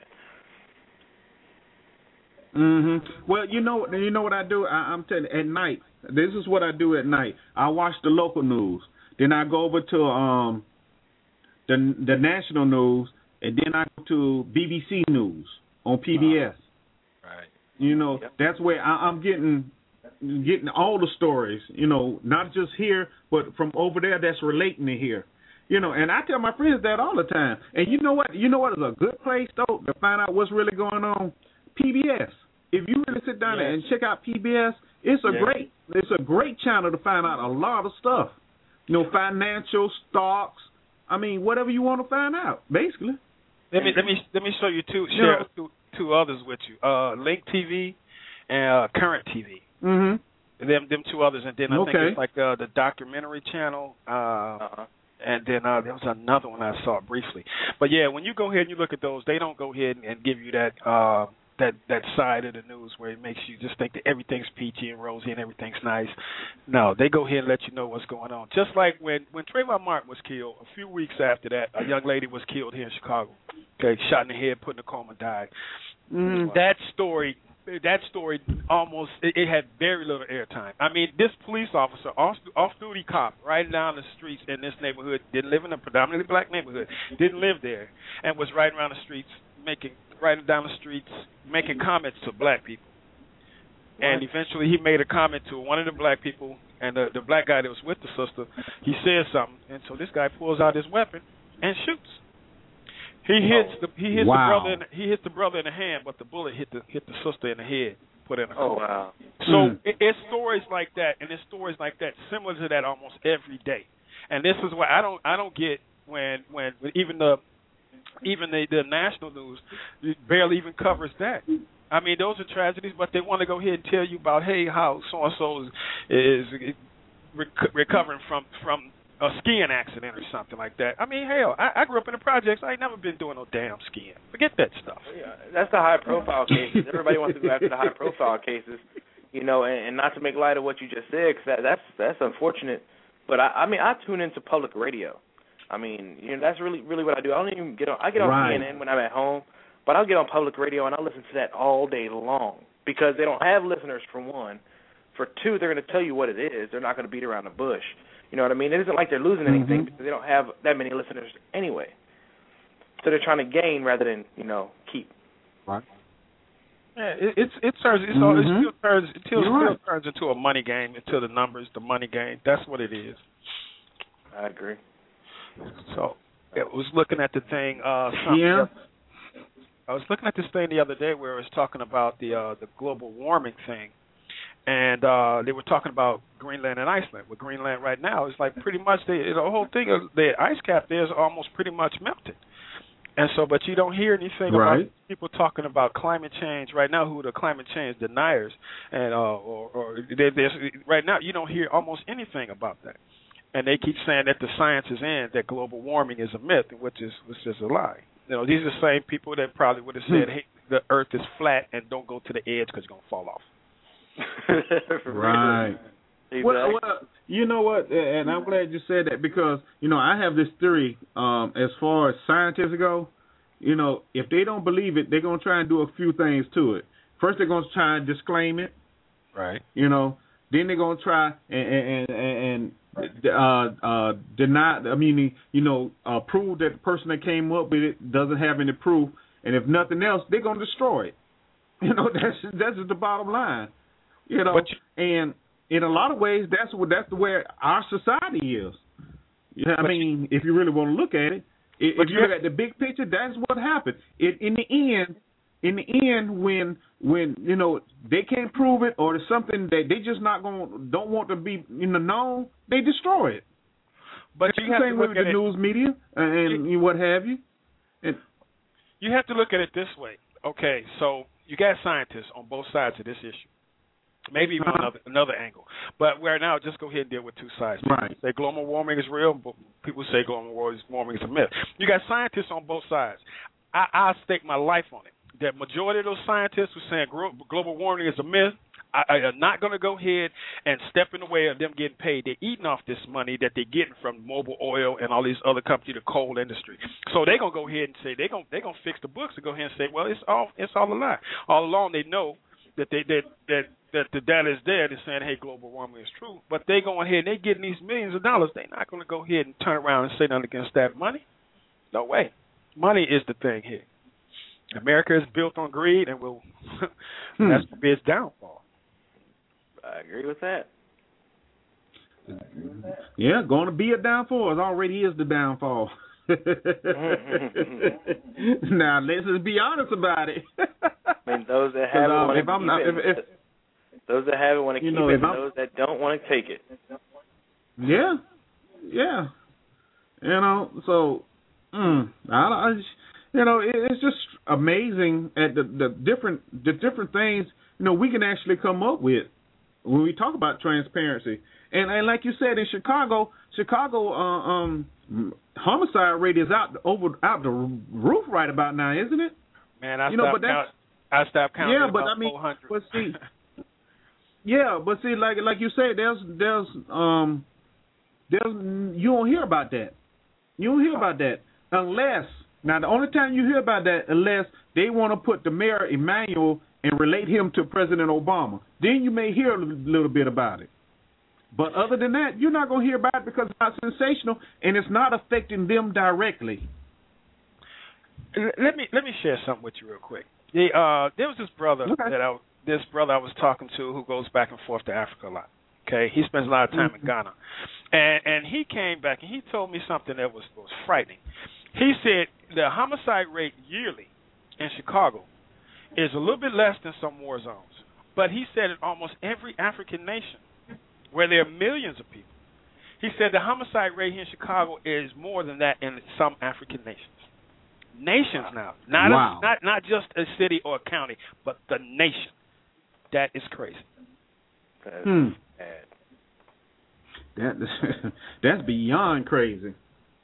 Well, you know what I do? I'm telling you, at night. This is what I do at night. I watch the local news, then I go over to the national news, and then I go to BBC News on PBS. Right. You know, that's where I'm getting all the stories. You know, not just here, but from over there that's relating to here. You know, and I tell my friends that all the time. And you know what? You know what is a good place though to find out what's really going on? PBS. If you really sit down and check out PBS, it's a great channel to find out a lot of stuff. You know, financial, stocks. I mean, whatever you want to find out, basically. Let me show you two others with you. Link TV and Current TV. Them two others, and then I think it's like the documentary channel. And then there was another one I saw briefly. But yeah, when you go ahead and you look at those, they don't go ahead and give you that that side of the news where it makes you just think that everything's peachy and rosy and everything's nice. No, they go ahead and let you know what's going on. Just like when Trayvon Martin was killed, a few weeks after that, a young lady was killed here in Chicago. Okay, shot in the head, put in a coma, died. That story almost it had very little airtime. I mean, this police officer, off-duty cop, riding down the streets in this neighborhood, didn't live in a predominantly black neighborhood, didn't live there, and was riding around the streets making comments to black people. And eventually he made a comment to one of the black people, and the black guy that was with the sister, he said something, and so this guy pulls out his weapon and shoots. He hits the brother in the hand, but the bullet hit the sister in the head, put in a coma. Wow. So it's stories like that, and it's stories like that similar to that almost every day. And this is why I don't get when even the national news barely even covers that. I mean, those are tragedies, but they want to go ahead and tell you about, hey, how so and so is recovering from a skiing accident or something like that. I mean, hell, I grew up in the projects. I ain't never been doing no damn skiing. Forget that stuff. Yeah, that's the high-profile cases. Everybody wants to go after the high-profile cases, you know, and not to make light of what you just said, because that's unfortunate. But I mean, I tune into public radio. I mean, you know, that's really what I do. I don't even get on. I get on CNN when I'm at home, but I'll get on public radio and I'll listen to that all day long because they don't have listeners, for one. For two, they're going to tell you what it is. They're not going to beat around the bush. You know what I mean? It isn't like they're losing anything because they don't have that many listeners anyway. So they're trying to gain rather than, you know, keep. Right. Yeah, it still turns into a money game, into the numbers, the money game. That's what it is. I agree. So I was looking at the thing. I was looking at this thing the other day where it was talking about the global warming thing. And they were talking about Greenland and Iceland. With Greenland right now, it's like pretty much the whole thing of the ice cap there is almost pretty much melted. And so, but you don't hear anything about people talking about climate change right now, who are the climate change deniers. And right now, you don't hear almost anything about that. And they keep saying that the science is in, that global warming is a myth, which is a lie. You know, these are the same people that probably would have said, hey, the earth is flat and don't go to the edge because you're going to fall off. Right. Exactly. Well, you know what, and I'm glad you said that because, you know, I have this theory as far as scientists go, you know, if they don't believe it, they're going to try and do a few things to it. First, they're going to try and disclaim it. Right. You know, then they're going to try and deny, prove that the person that came up with it doesn't have any proof, and if nothing else, they're going to destroy it. You know, that's just the bottom line. You know, and in a lot of ways, that's the way our society is. You know, I mean, if you really want to look at it, if you look at the big picture, that's what happened. In the end, when you know they can't prove it, or there's something that they just don't want to be known, they destroy it. But you have to look at the news media and what have you. And you have to look at it this way. Okay, so you got scientists on both sides of this issue. Maybe even another angle. But right now, just go ahead and deal with two sides. People say global warming is real, but people say global warming is a myth. You got scientists on both sides. I'll stake my life on it. The majority of those scientists who are saying global warming is a myth are not going to go ahead and step in the way of them getting paid. They're eating off this money that they're getting from Mobil Oil and all these other companies, the coal industry. So they're going to go ahead and say they're going to fix the books and go ahead and say, well, it's all a lie. All along they know that that the data is there. They're saying, hey, global warming is true. But they going ahead and they're getting these millions of dollars. They're not going to go ahead and turn around and say nothing against that money. No way. Money is the thing here. America is built on greed, and that's its downfall. I agree with that. Yeah, going to be a downfall. It already is the downfall. Now, let's just be honest about it. I mean, those that have it want to keep it. Those that have it want to keep it, and those that don't want to take it. Yeah. So, it's just amazing at the different things, we can actually come up with when we talk about transparency. And like you said, in Chicago, homicide rate is out the roof right about now, isn't it? Man, I stopped counting. Yeah, but about I mean, 400. but see, like you said, there's you don't hear about that. You don't hear about that unless the only time you hear about that unless they want to put the mayor Emanuel and relate him to President Obama. Then you may hear a little bit about it. But other than that, you're not going to hear about it because it's not sensational and it's not affecting them directly. Let me share something with you real quick. There was this brother I was talking to who goes back and forth to Africa a lot. Okay, he spends a lot of time in Ghana, and he came back and he told me something that was frightening. He said the homicide rate yearly in Chicago is a little bit less than some war zones, but he said in almost every African nation where there are millions of people, he said the homicide rate here in Chicago is more than that in some African nations. Nations now, not just a city or a county, but the nation. That is crazy. That's beyond crazy.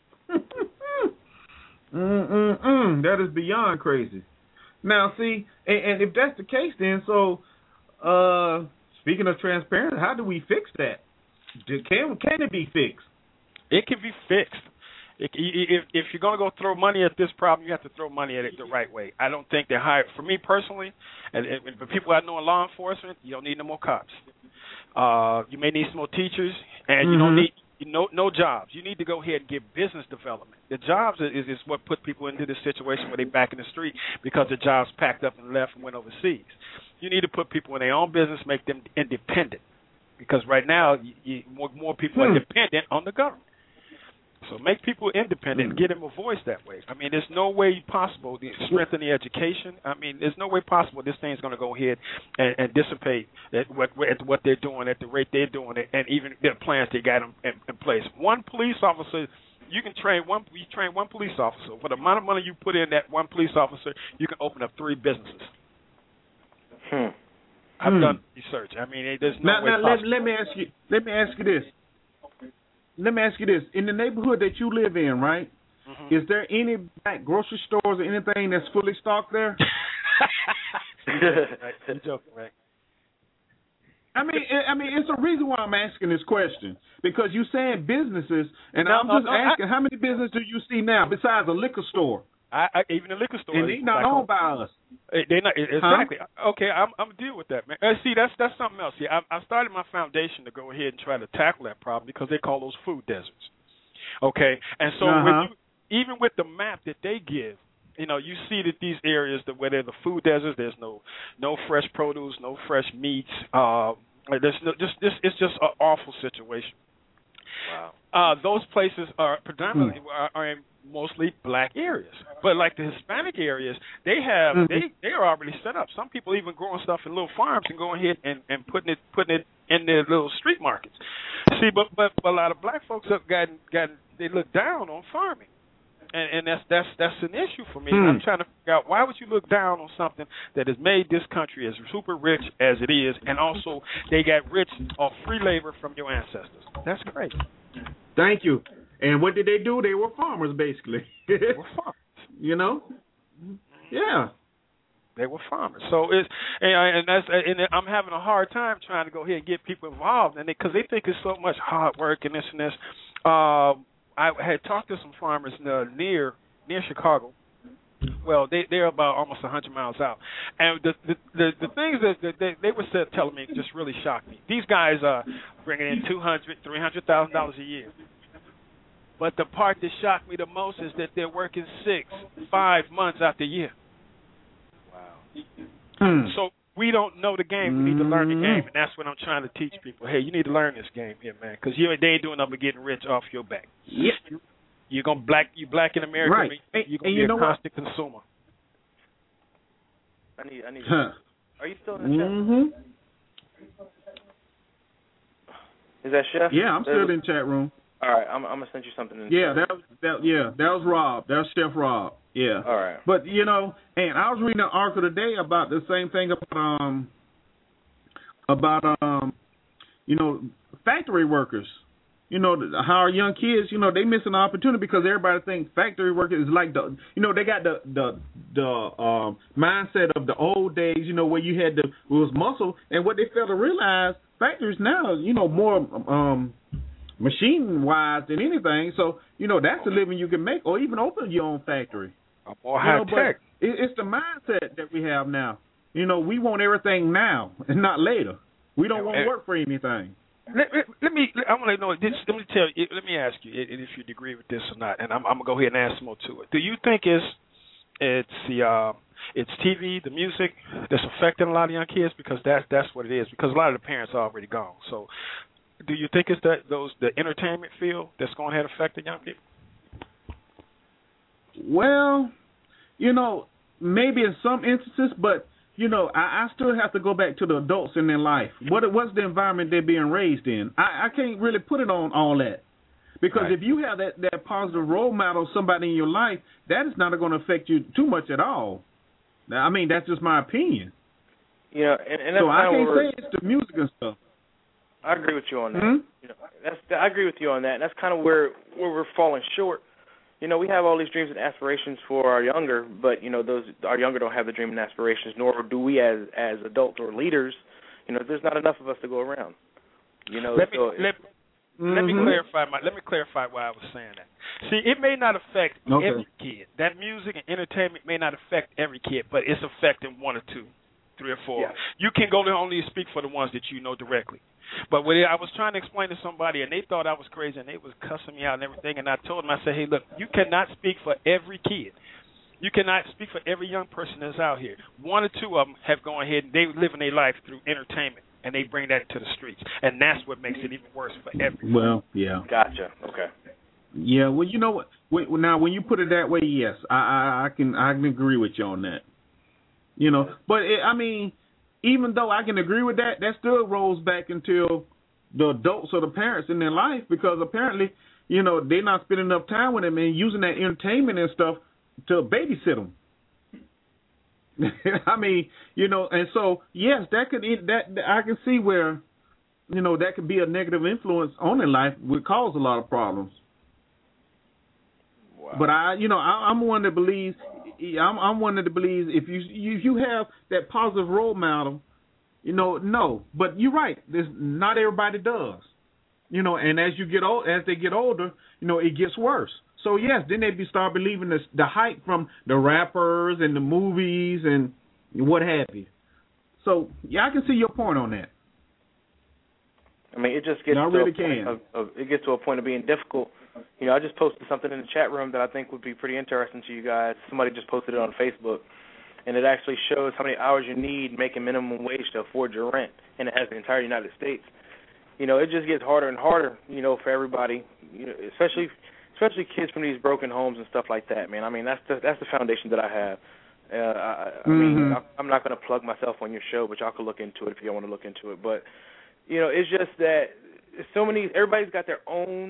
That is beyond crazy. Now, see, and if that's the case, then speaking of transparency, how do we fix that? Can it be fixed? It can be fixed. If you're going to go throw money at this problem, you have to throw money at it the right way. I don't think they're hired. For me personally, and for people I know in law enforcement, you don't need no more cops. You may need some more teachers, and you don't need no jobs. You need to go ahead and get business development. The jobs is what put people into this situation where they're back in the street because the jobs packed up and left and went overseas. You need to put people in their own business, make them independent, because right now more people are dependent on the government. So make people independent and get them a voice that way. I mean, there's no way possible to strengthen the education. I mean, there's no way possible this thing's going to go ahead and dissipate at what they're doing, at the rate they're doing it, and even the plans they got in place. One police officer, you train one police officer. For the amount of money you put in that one police officer, you can open up 3 businesses. I've done research. I mean, there's no way possible. Let me ask you this. Let me ask you this. In the neighborhood that you live in, right, is there any black grocery stores or anything that's fully stocked there? You're joking, right? I mean, it's a reason why I'm asking this question. Because you're saying businesses, and I'm just asking, how many businesses do you see now besides a liquor store? Even the liquor store. And they're not owned by us. They're not exactly. Okay, I'm deal with that, man. See, that's something else. See, I started my foundation to go ahead and try to tackle that problem because they call those food deserts. Okay, and so even with the map that they give, you see that these areas where they're the food deserts, there's no fresh produce, no fresh meats. It's just an awful situation. Wow. Those places are predominantly are in mostly black areas, but like the Hispanic areas, they are already set up. Some people even growing stuff in little farms and going ahead and putting it in their little street markets. See, but a lot of black folks have gotten they look down on farming. And that's an issue for me. I'm trying to figure out, why would you look down on something that has made this country as super rich as it is, and also they got rich off free labor from your ancestors? That's crazy. Thank you. And what did they do? They were farmers, basically. They were farmers. You know? Yeah. They were farmers. So and I'm having a hard time trying to go ahead and get people involved in it, because they think it's so much hard work and this and this. I had talked to some farmers near Chicago. Well, they're about almost 100 miles out, and the things that they were telling me just really shocked me. These guys are bringing in $300,000 a year. But the part that shocked me the most is that they're working 5 months out the year. Wow. So we don't know the game. We need to learn the game, and that's what I'm trying to teach people. Hey, you need to learn this game here, man, because they ain't doing nothing but getting rich off your back. Yeah. You black in America, right? You're gonna be a constant consumer. I need. Are you still in the chat? Is that Chef? Yeah, I'm still in the chat room. All right, I'm gonna send you something. That was Rob. That was Chef Rob. Yeah. All right. But and I was reading an article today about the same thing about factory workers. How our young kids, they miss an opportunity because everybody thinks factory workers is like they got the mindset of the old days, where you had it was muscle, and what they fail to realize, factories now, more machine wise than anything. So that's the living you can make, or even open your own factory. More high tech. It's the mindset that we have now. We want everything now and not later. We don't want to work for anything. Let me ask you if you agree with this or not, and I'm gonna go ahead and add some more to it. Do you think it's TV, the music that's affecting a lot of young kids? Because that's what it is. Because a lot of the parents are already gone. So, do you think it's the entertainment field that's going to affect the young people? Well, maybe in some instances, but I still have to go back to the adults in their life. What's the environment they're being raised in? I can't really put it on all that. Because if you have that positive role model of somebody in your life, that is not going to affect you too much at all. I mean, that's just my opinion. And that's so I can't say it's the music and stuff. I agree with you on that. Mm-hmm. I agree with you on that. And that's kind of where we're falling short. We have all these dreams and aspirations for our younger, but our younger don't have the dream and aspirations, nor do we as adults or leaders. There's not enough of us to go around. Let me clarify why I was saying that. See, it may not affect every kid. That music and entertainment may not affect every kid, but it's affecting one or two, three or four. Yeah. You can go there only speak for the ones that you know directly. But when I was trying to explain to somebody, and they thought I was crazy, and they was cussing me out and everything, and I told them, I said, hey, look, you cannot speak for every kid. You cannot speak for every young person that's out here. One or two of them have gone ahead, and they living their life through entertainment, and they bring that to the streets. And that's what makes it even worse for everyone. Well, yeah. Gotcha. Okay. Yeah, well, you know what? Now, when you put it that way, yes, I can agree with you on that. But, even though I can agree with that, that still rolls back into the adults or the parents in their life, because apparently, they're not spending enough time with them and using that entertainment and stuff to babysit them. And so, yes, I can see where, that could be a negative influence on their life, would cause a lot of problems. Wow. But I'm one that believes. I'm one that believes if you have that positive role model, no. But you're right. Not everybody does. And as they get older, it gets worse. So yes, then they start believing the hype from the rappers and the movies and what have you. So yeah, I can see your point on that. It just gets it gets to a point of being difficult. I just posted something in the chat room that I think would be pretty interesting to you guys. Somebody just posted it on Facebook, and it actually shows how many hours you need making minimum wage to afford your rent, and it has the entire United States. It just gets harder and harder, for everybody, especially kids from these broken homes and stuff like that, man. That's the foundation that I have. I'm not going to plug myself on your show, but y'all can look into it if you want to look into it. But, it's just that everybody's got their own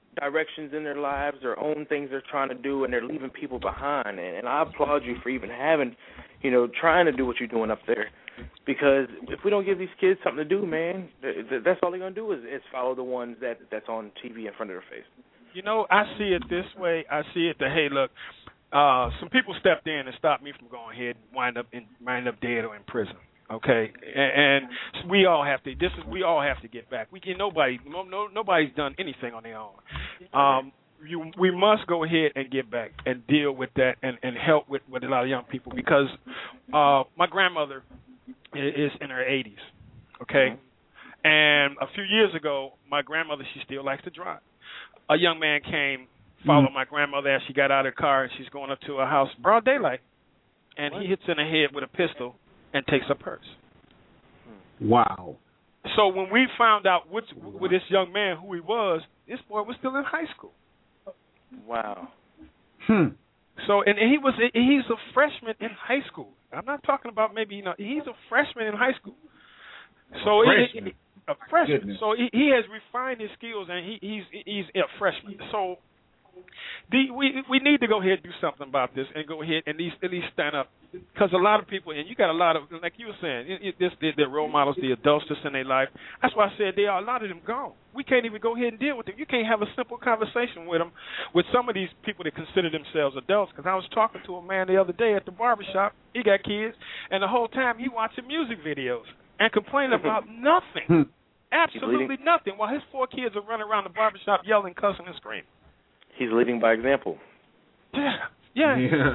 directions in their lives, their own things they're trying to do, and they're leaving people behind. And I applaud you for even having, trying to do what you're doing up there. Because if we don't give these kids something to do, man, that's all they're going to do is follow the ones that's on TV in front of their face. I see it this way. I see it that, hey, look, some people stepped in and stopped me from going ahead and wind up dead or in prison. Okay, and we all have to. We all have to get back. Nobody's done anything on their own. We must go ahead and get back and deal with that and help with a lot of young people, because my grandmother is in her 80s. Okay, and a few years ago, my grandmother, she still likes to drive. A young man came, followed my grandmother as she got out of the car, and she's going up to her house, broad daylight, and he hits in the head with a pistol and takes her purse. Wow. So when we found out with this young man who he was, this boy was still in high school. Wow. So he's a freshman in high school. I'm not talking about maybe he's a freshman in high school. So a freshman. Goodness. So he has refined his skills, and he's a freshman. So we need to go ahead and do something about this, and go ahead and at least stand up, because a lot of people, and you got a lot of, like you were saying, they're role models, the adults just in their life. That's why I said a lot of them gone. We can't even go ahead and deal with them. You can't have a simple conversation with them, with some of these people that consider themselves adults. Because I was talking to a man the other day at the barbershop. He got kids, and the whole time he watching music videos and complaining about nothing. Absolutely nothing. While his 4 kids are running around the barbershop yelling, cussing, and screaming. He's leading by example. Yeah.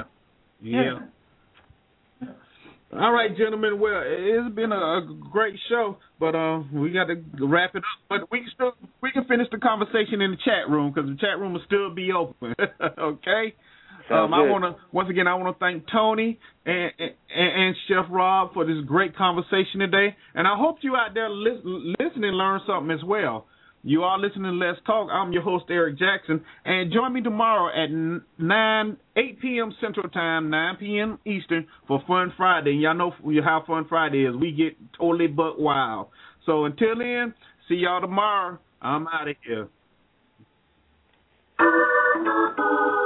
All right, gentlemen. Well, it's been a great show, but we got to wrap it up. But we can finish the conversation in the chat room, because the chat room will still be open. Okay. I want to thank Tony and Chef Rob for this great conversation today, and I hope you out there listening learn something as well. You are listening to Let's Talk. I'm your host, Eric Jackson, and join me tomorrow at 8 p.m. Central Time, 9 p.m. Eastern for Fun Friday. And y'all know how Fun Friday is. We get totally buck wild. So until then, see y'all tomorrow. I'm out of here.